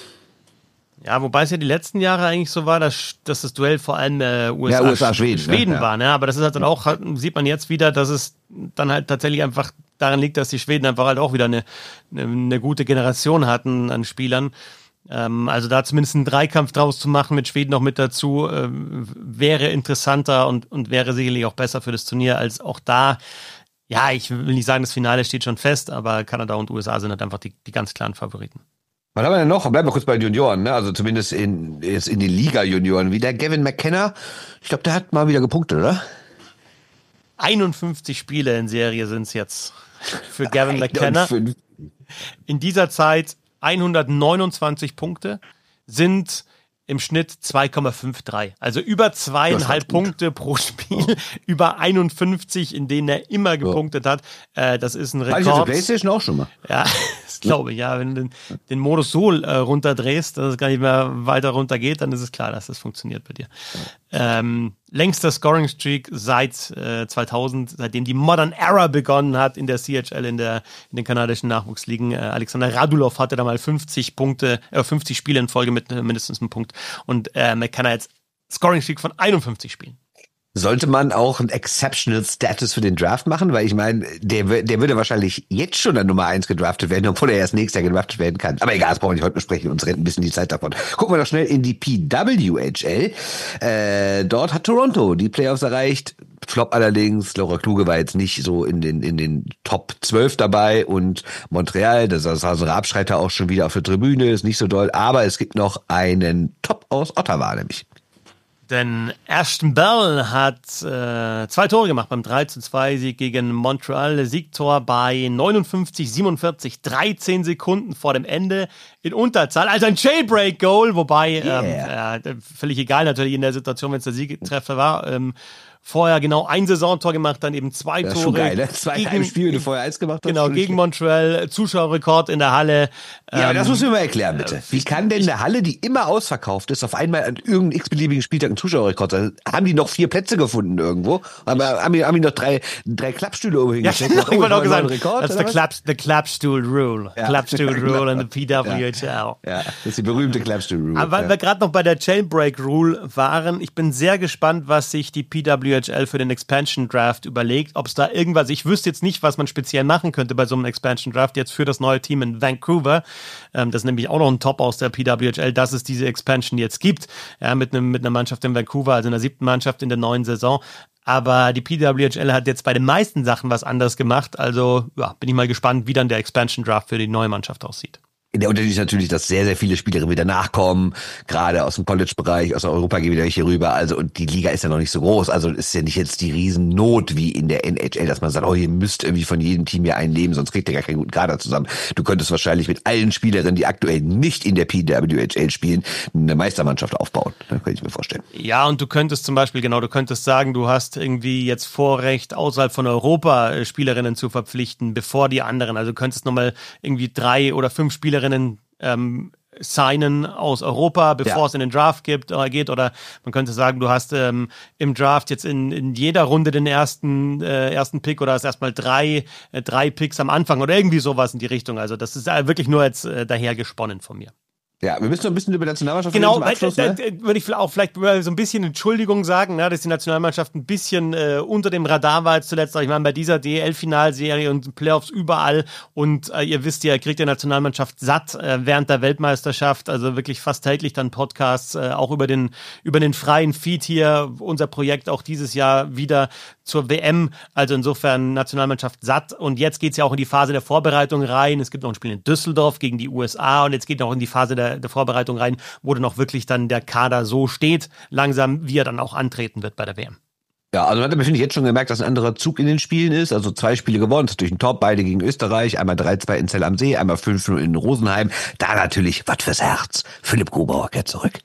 Speaker 1: Ja, wobei es ja die letzten Jahre eigentlich so war, dass, dass das Duell vor allem äh, U S A,
Speaker 2: ja, U S A Schweden,
Speaker 1: Schweden
Speaker 2: ja,
Speaker 1: war. Ne? Aber das ist halt dann auch, sieht man jetzt wieder, dass es dann halt tatsächlich einfach daran liegt, dass die Schweden einfach halt auch wieder eine, eine, eine gute Generation hatten an Spielern. Ähm, also da zumindest einen Dreikampf draus zu machen, mit Schweden noch mit dazu, äh, wäre interessanter und, und wäre sicherlich auch besser für das Turnier als auch da. Ja, ich will nicht sagen, das Finale steht schon fest, aber Kanada und U S A sind halt einfach die, die ganz klaren Favoriten.
Speaker 2: Was haben wir denn noch? Bleiben wir kurz bei den Junioren, ne? Also zumindest in, jetzt in den Liga-Junioren wieder. Gavin McKenna, ich glaube, der hat mal wieder gepunktet, oder?
Speaker 1: einundfünfzig Spiele in Serie sind es jetzt für Gavin McKenna. In dieser Zeit hundertneunundzwanzig Punkte, sind im Schnitt zwei Komma dreiundfünfzig. Also über zweieinhalb Punkte pro Spiel, über einundfünfzig, in denen er immer gepunktet hat. Äh, das ist ein Rekord.
Speaker 2: War ich PlayStation auch schon mal?
Speaker 1: Ja, das glaube ich. Ja, wenn du den, den Modus so äh, runterdrehst, dass es gar nicht mehr weiter runter geht, dann ist es klar, dass das funktioniert bei dir. Ähm, längster Scoring-Streak seit äh, zweitausend, seitdem die Modern Era begonnen hat in der C H L, in der in den kanadischen Nachwuchsligen. Äh, Alexander Radulov hatte da mal fünfzig Punkte, äh, fünfzig Spiele in Folge mit äh, mindestens einem Punkt. Und äh, McKenna jetzt Scoring-Streak von einundfünfzig Spielen.
Speaker 2: Sollte man auch einen Exceptional Status für den Draft machen? Weil ich meine, der, der würde wahrscheinlich jetzt schon an Nummer eins gedraftet werden, obwohl er erst nächstes Jahr gedraftet werden kann. Aber egal, das brauchen wir nicht heute besprechen, uns rennt ein bisschen die Zeit davon. Gucken wir doch schnell in die P W H L. Äh, dort hat Toronto die Playoffs erreicht. Flop allerdings, Laura Kluge war jetzt nicht so in den in den Top zwölf dabei und Montreal, das ist also ein Abschreiter auch schon wieder auf der Tribüne, ist nicht so doll, aber es gibt noch einen Top aus Ottawa nämlich.
Speaker 1: Denn Ashton Bell hat äh, zwei Tore gemacht beim drei zu zwei Sieg gegen Montreal. Siegtor bei neunundfünfzig siebenundvierzig, dreizehn Sekunden vor dem Ende in Unterzahl. Also ein Jailbreak-Goal, wobei yeah. ähm, äh, völlig egal natürlich in der Situation, wenn es der Siegtreffer war. Ähm, Vorher genau ein Saisontor gemacht, dann eben zwei
Speaker 2: das
Speaker 1: Tore.
Speaker 2: Ist schon geil, ne? Zwei gegen, Spiele, wenn du vorher eins gemacht hast.
Speaker 1: Genau, gegen Montreal, Zuschauerrekord in der Halle.
Speaker 2: Ja, ähm, das musst du mir mal erklären,
Speaker 1: äh,
Speaker 2: bitte. Wie kann denn eine Halle, die immer ausverkauft ist, auf einmal an irgendeinem x-beliebigen Spieltag einen Zuschauerrekord sein? Haben die noch vier Plätze gefunden irgendwo? Haben, haben, die, haben die noch drei, drei Klappstühle irgendwo hingestellt?
Speaker 1: Ja, genau, ich wollte auch gesagt,
Speaker 2: Rekord,
Speaker 1: das ist der Clap, the Klappstuhl Rule.
Speaker 2: Ja.
Speaker 1: Klappstuhl Rule in the P W H L.
Speaker 2: Ja, ja, das ist die berühmte Klappstuhl Rule.
Speaker 1: Aber weil
Speaker 2: ja.
Speaker 1: wir gerade noch bei der Jailbreak Rule waren, ich bin sehr gespannt, was sich die P W H L für den Expansion Draft überlegt, ob es da irgendwas, ich wüsste jetzt nicht, was man speziell machen könnte bei so einem Expansion Draft jetzt für das neue Team in Vancouver. Ähm, das ist nämlich auch noch ein Top aus der P W H L, dass es diese Expansion jetzt gibt, ja, mit einem mit einer Mannschaft in Vancouver, also einer siebten Mannschaft in der neuen Saison. Aber die P W H L hat jetzt bei den meisten Sachen was anders gemacht, also ja, bin ich mal gespannt, wie dann der Expansion Draft für die neue Mannschaft aussieht.
Speaker 2: Der Unterschied ist natürlich, dass sehr, sehr viele Spielerinnen wieder nachkommen, gerade aus dem College-Bereich, aus Europa gehen wieder welche rüber, also und die Liga ist ja noch nicht so groß, also ist ja nicht jetzt die Riesennot wie in der N H L, dass man sagt, oh, ihr müsst irgendwie von jedem Team hier einen nehmen, sonst kriegt ihr gar keinen guten Kader zusammen. Du könntest wahrscheinlich mit allen Spielerinnen, die aktuell nicht in der P W H L spielen, eine Meistermannschaft aufbauen, das könnte ich mir vorstellen.
Speaker 1: Ja, und du könntest zum Beispiel, genau, du könntest sagen, du hast irgendwie jetzt Vorrecht, außerhalb von Europa Spielerinnen zu verpflichten, bevor die anderen, also du könntest nochmal irgendwie drei oder fünf Spielerinnen Ähm, signen aus Europa, bevor ja. es in den Draft gibt, äh, geht. Oder man könnte sagen, du hast ähm, im Draft jetzt in, in jeder Runde den ersten äh, ersten Pick oder hast erstmal drei, äh, drei Picks am Anfang oder irgendwie sowas in die Richtung. Also das ist äh, wirklich nur jetzt äh, daher gesponnen von mir.
Speaker 2: Ja, wir müssen noch ein bisschen über die Nationalmannschaft
Speaker 1: genau,
Speaker 2: reden zum Abschluss,
Speaker 1: da,
Speaker 2: ne?
Speaker 1: da, da würde ich auch vielleicht so ein bisschen Entschuldigung sagen, ne, dass die Nationalmannschaft ein bisschen äh, unter dem Radar war jetzt zuletzt. Ich meine, bei dieser D E L-Finalserie und Playoffs überall und äh, ihr wisst ja, ihr kriegt die Nationalmannschaft satt äh, während der Weltmeisterschaft, also wirklich fast täglich dann Podcasts, äh, auch über den über den freien Feed hier, unser Projekt auch dieses Jahr wieder zur W M, also insofern Nationalmannschaft satt und jetzt geht's ja auch in die Phase der Vorbereitung rein. Es gibt noch ein Spiel in Düsseldorf gegen die U S A und jetzt geht noch in die Phase der der Vorbereitung rein, wo dann auch wirklich dann der Kader so steht, langsam, wie er dann auch antreten wird bei der W M.
Speaker 2: Ja, also man hat, finde ich, jetzt schon gemerkt, dass ein anderer Zug in den Spielen ist. Also zwei Spiele gewonnen, durch den Top, beide gegen Österreich, einmal drei zwei in Zell am See, einmal fünf null in Rosenheim. Da natürlich, was fürs Herz. Philipp Grubauer kehrt zurück.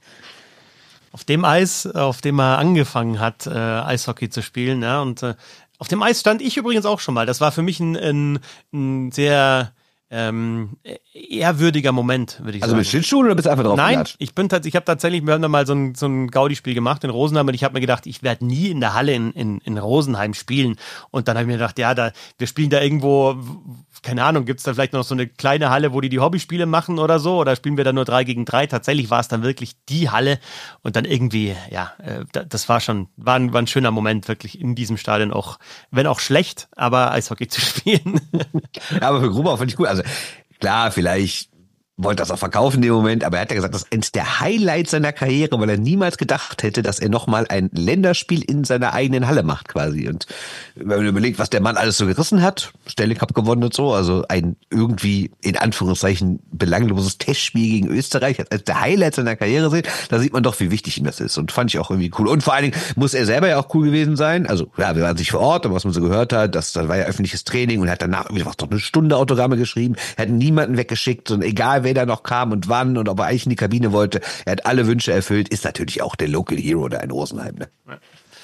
Speaker 1: Auf dem Eis, auf dem er angefangen hat, äh, Eishockey zu spielen, ja, und äh, auf dem Eis stand ich übrigens auch schon mal. Das war für mich ein, ein, ein sehr Ähm, ehrwürdiger Moment, würde ich
Speaker 2: also
Speaker 1: sagen.
Speaker 2: Also mit Schlittschuhen oder bist du einfach drauf
Speaker 1: Nein,
Speaker 2: gelatscht?
Speaker 1: ich bin tatsächlich, ich habe tatsächlich, wir haben da mal so ein, so ein Gaudi-Spiel gemacht in Rosenheim und ich habe mir gedacht, ich werde nie in der Halle in, in, in Rosenheim spielen. Und dann habe ich mir gedacht, ja, da wir spielen da irgendwo, keine Ahnung, gibt's da vielleicht noch so eine kleine Halle, wo die die Hobbyspiele machen oder so, oder spielen wir da nur drei gegen drei? Tatsächlich war es dann wirklich die Halle und dann irgendwie, ja, das war schon, war ein, war ein schöner Moment, wirklich in diesem Stadion auch, wenn auch schlecht, aber Eishockey zu spielen.
Speaker 2: Ja, aber für Grubauer finde ich cool. Also klar, vielleicht wollte das auch verkaufen in dem Moment, aber er hat ja gesagt, das ist eines der Highlights seiner Karriere, weil er niemals gedacht hätte, dass er nochmal ein Länderspiel in seiner eigenen Halle macht quasi. Und wenn man überlegt, was der Mann alles so gerissen hat, Stanley Cup gewonnen und so, also ein irgendwie in Anführungszeichen belangloses Testspiel gegen Österreich als der Highlight seiner Karriere sehen, da sieht man doch, wie wichtig ihm das ist. Und fand ich auch irgendwie cool. Und vor allen Dingen muss er selber ja auch cool gewesen sein. Also ja, wir waren sich vor Ort, und was man so gehört hat, das, das war ja öffentliches Training und er hat danach irgendwie noch eine Stunde Autogramme geschrieben, er hat niemanden weggeschickt und egal wer da noch kam und wann und ob er eigentlich in die Kabine wollte, er hat alle Wünsche erfüllt, ist natürlich auch der Local Hero da in Rosenheim. Ne?
Speaker 1: Ja.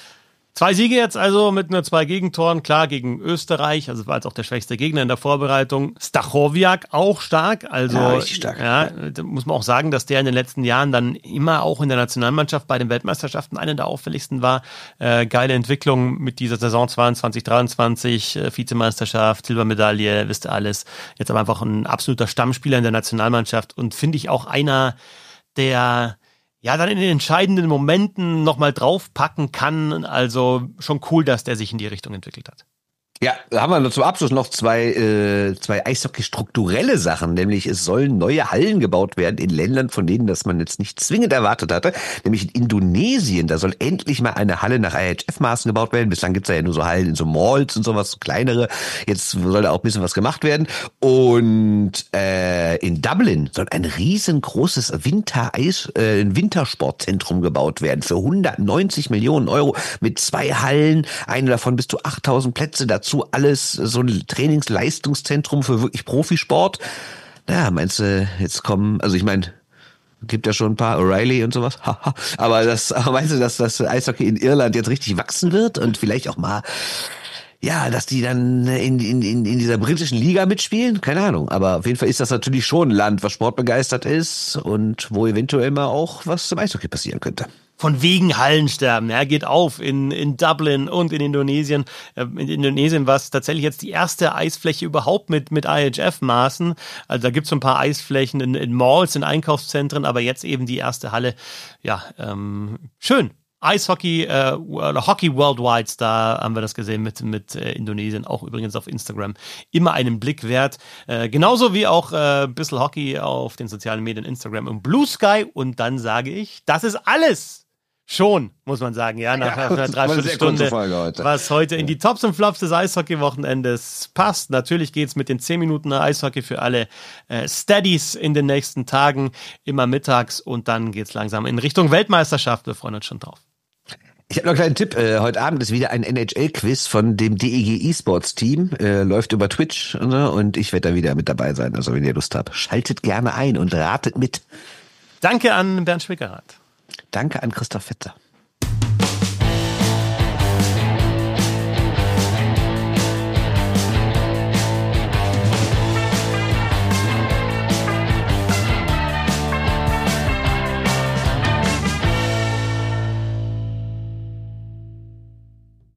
Speaker 1: Zwei Siege jetzt also mit nur zwei Gegentoren, klar gegen Österreich, also war jetzt auch der schwächste Gegner in der Vorbereitung. Stachowiak auch stark, also
Speaker 2: ja, richtig stark.
Speaker 1: Ja, da muss man auch sagen, dass der in den letzten Jahren dann immer auch in der Nationalmannschaft bei den Weltmeisterschaften einer der auffälligsten war. Äh, geile Entwicklung mit dieser Saison zweiundzwanzig dreiundzwanzig, äh, Vizemeisterschaft, Silbermedaille, wisst ihr alles. Jetzt aber einfach ein absoluter Stammspieler in der Nationalmannschaft und finde ich auch einer, der ja dann in den entscheidenden Momenten nochmal draufpacken kann. Also schon cool, dass der sich in die Richtung entwickelt hat.
Speaker 2: Ja, da haben wir noch zum Abschluss noch zwei, äh, zwei Eishockey-strukturelle Sachen, nämlich es sollen neue Hallen gebaut werden in Ländern, von denen das man jetzt nicht zwingend erwartet hatte, nämlich in Indonesien, da soll endlich mal eine Halle nach I H F-Maßen gebaut werden. Bislang gibt's ja nur so Hallen in so Malls und sowas, so kleinere. Jetzt soll da auch ein bisschen was gemacht werden. Und äh, in Dublin soll ein riesengroßes Winter-Eis, äh, ein Wintersportzentrum gebaut werden für hundertneunzig Millionen Euro mit zwei Hallen, eine davon bis zu achttausend Plätze dazu. Alles so ein Trainingsleistungszentrum für wirklich Profisport. Naja, meinst du, jetzt kommen, also ich meine, gibt ja schon ein paar, O'Reilly und sowas, aber das, aber meinst du, dass das Eishockey in Irland jetzt richtig wachsen wird und vielleicht auch mal, ja, dass die dann in, in, in, in dieser britischen Liga mitspielen? Keine Ahnung, aber auf jeden Fall ist das natürlich schon ein Land, was sportbegeistert ist und wo eventuell mal auch was zum Eishockey passieren könnte.
Speaker 1: Von wegen Hallensterben. Er geht auf in, in Dublin und in Indonesien. In Indonesien war es tatsächlich jetzt die erste Eisfläche überhaupt mit, mit I H F-Maßen. Also da gibt es so ein paar Eisflächen in, in Malls, in Einkaufszentren, aber jetzt eben die erste Halle. Ja, ähm, schön. Eishockey, äh, Hockey Worldwide, da haben wir das gesehen mit, mit äh, Indonesien, auch übrigens auf Instagram. Immer einen Blick wert. Äh, genauso wie auch äh, ein bisschen Hockey auf den sozialen Medien, Instagram und Blue Sky. Und dann sage ich, das ist alles. Schon, muss man sagen, ja, nach
Speaker 2: Ja,
Speaker 1: einer Dreiviertelstunde,
Speaker 2: heute.
Speaker 1: was heute in die Tops und Flops des Eishockey-Wochenendes passt. Natürlich geht's mit den zehn Minuten Eishockey für alle äh, Steadies in den nächsten Tagen, immer mittags, und dann geht's langsam in Richtung Weltmeisterschaft. Wir freuen uns schon drauf.
Speaker 2: Ich habe noch einen kleinen Tipp. Äh, heute Abend ist wieder ein N H L-Quiz von dem D E G E-Sports-Team. Äh, läuft über Twitch, ne? Und ich werde da wieder mit dabei sein. Also wenn ihr Lust habt, schaltet gerne ein und ratet mit.
Speaker 1: Danke an Bernd Schwickerath.
Speaker 2: Danke an Christoph Fetzer.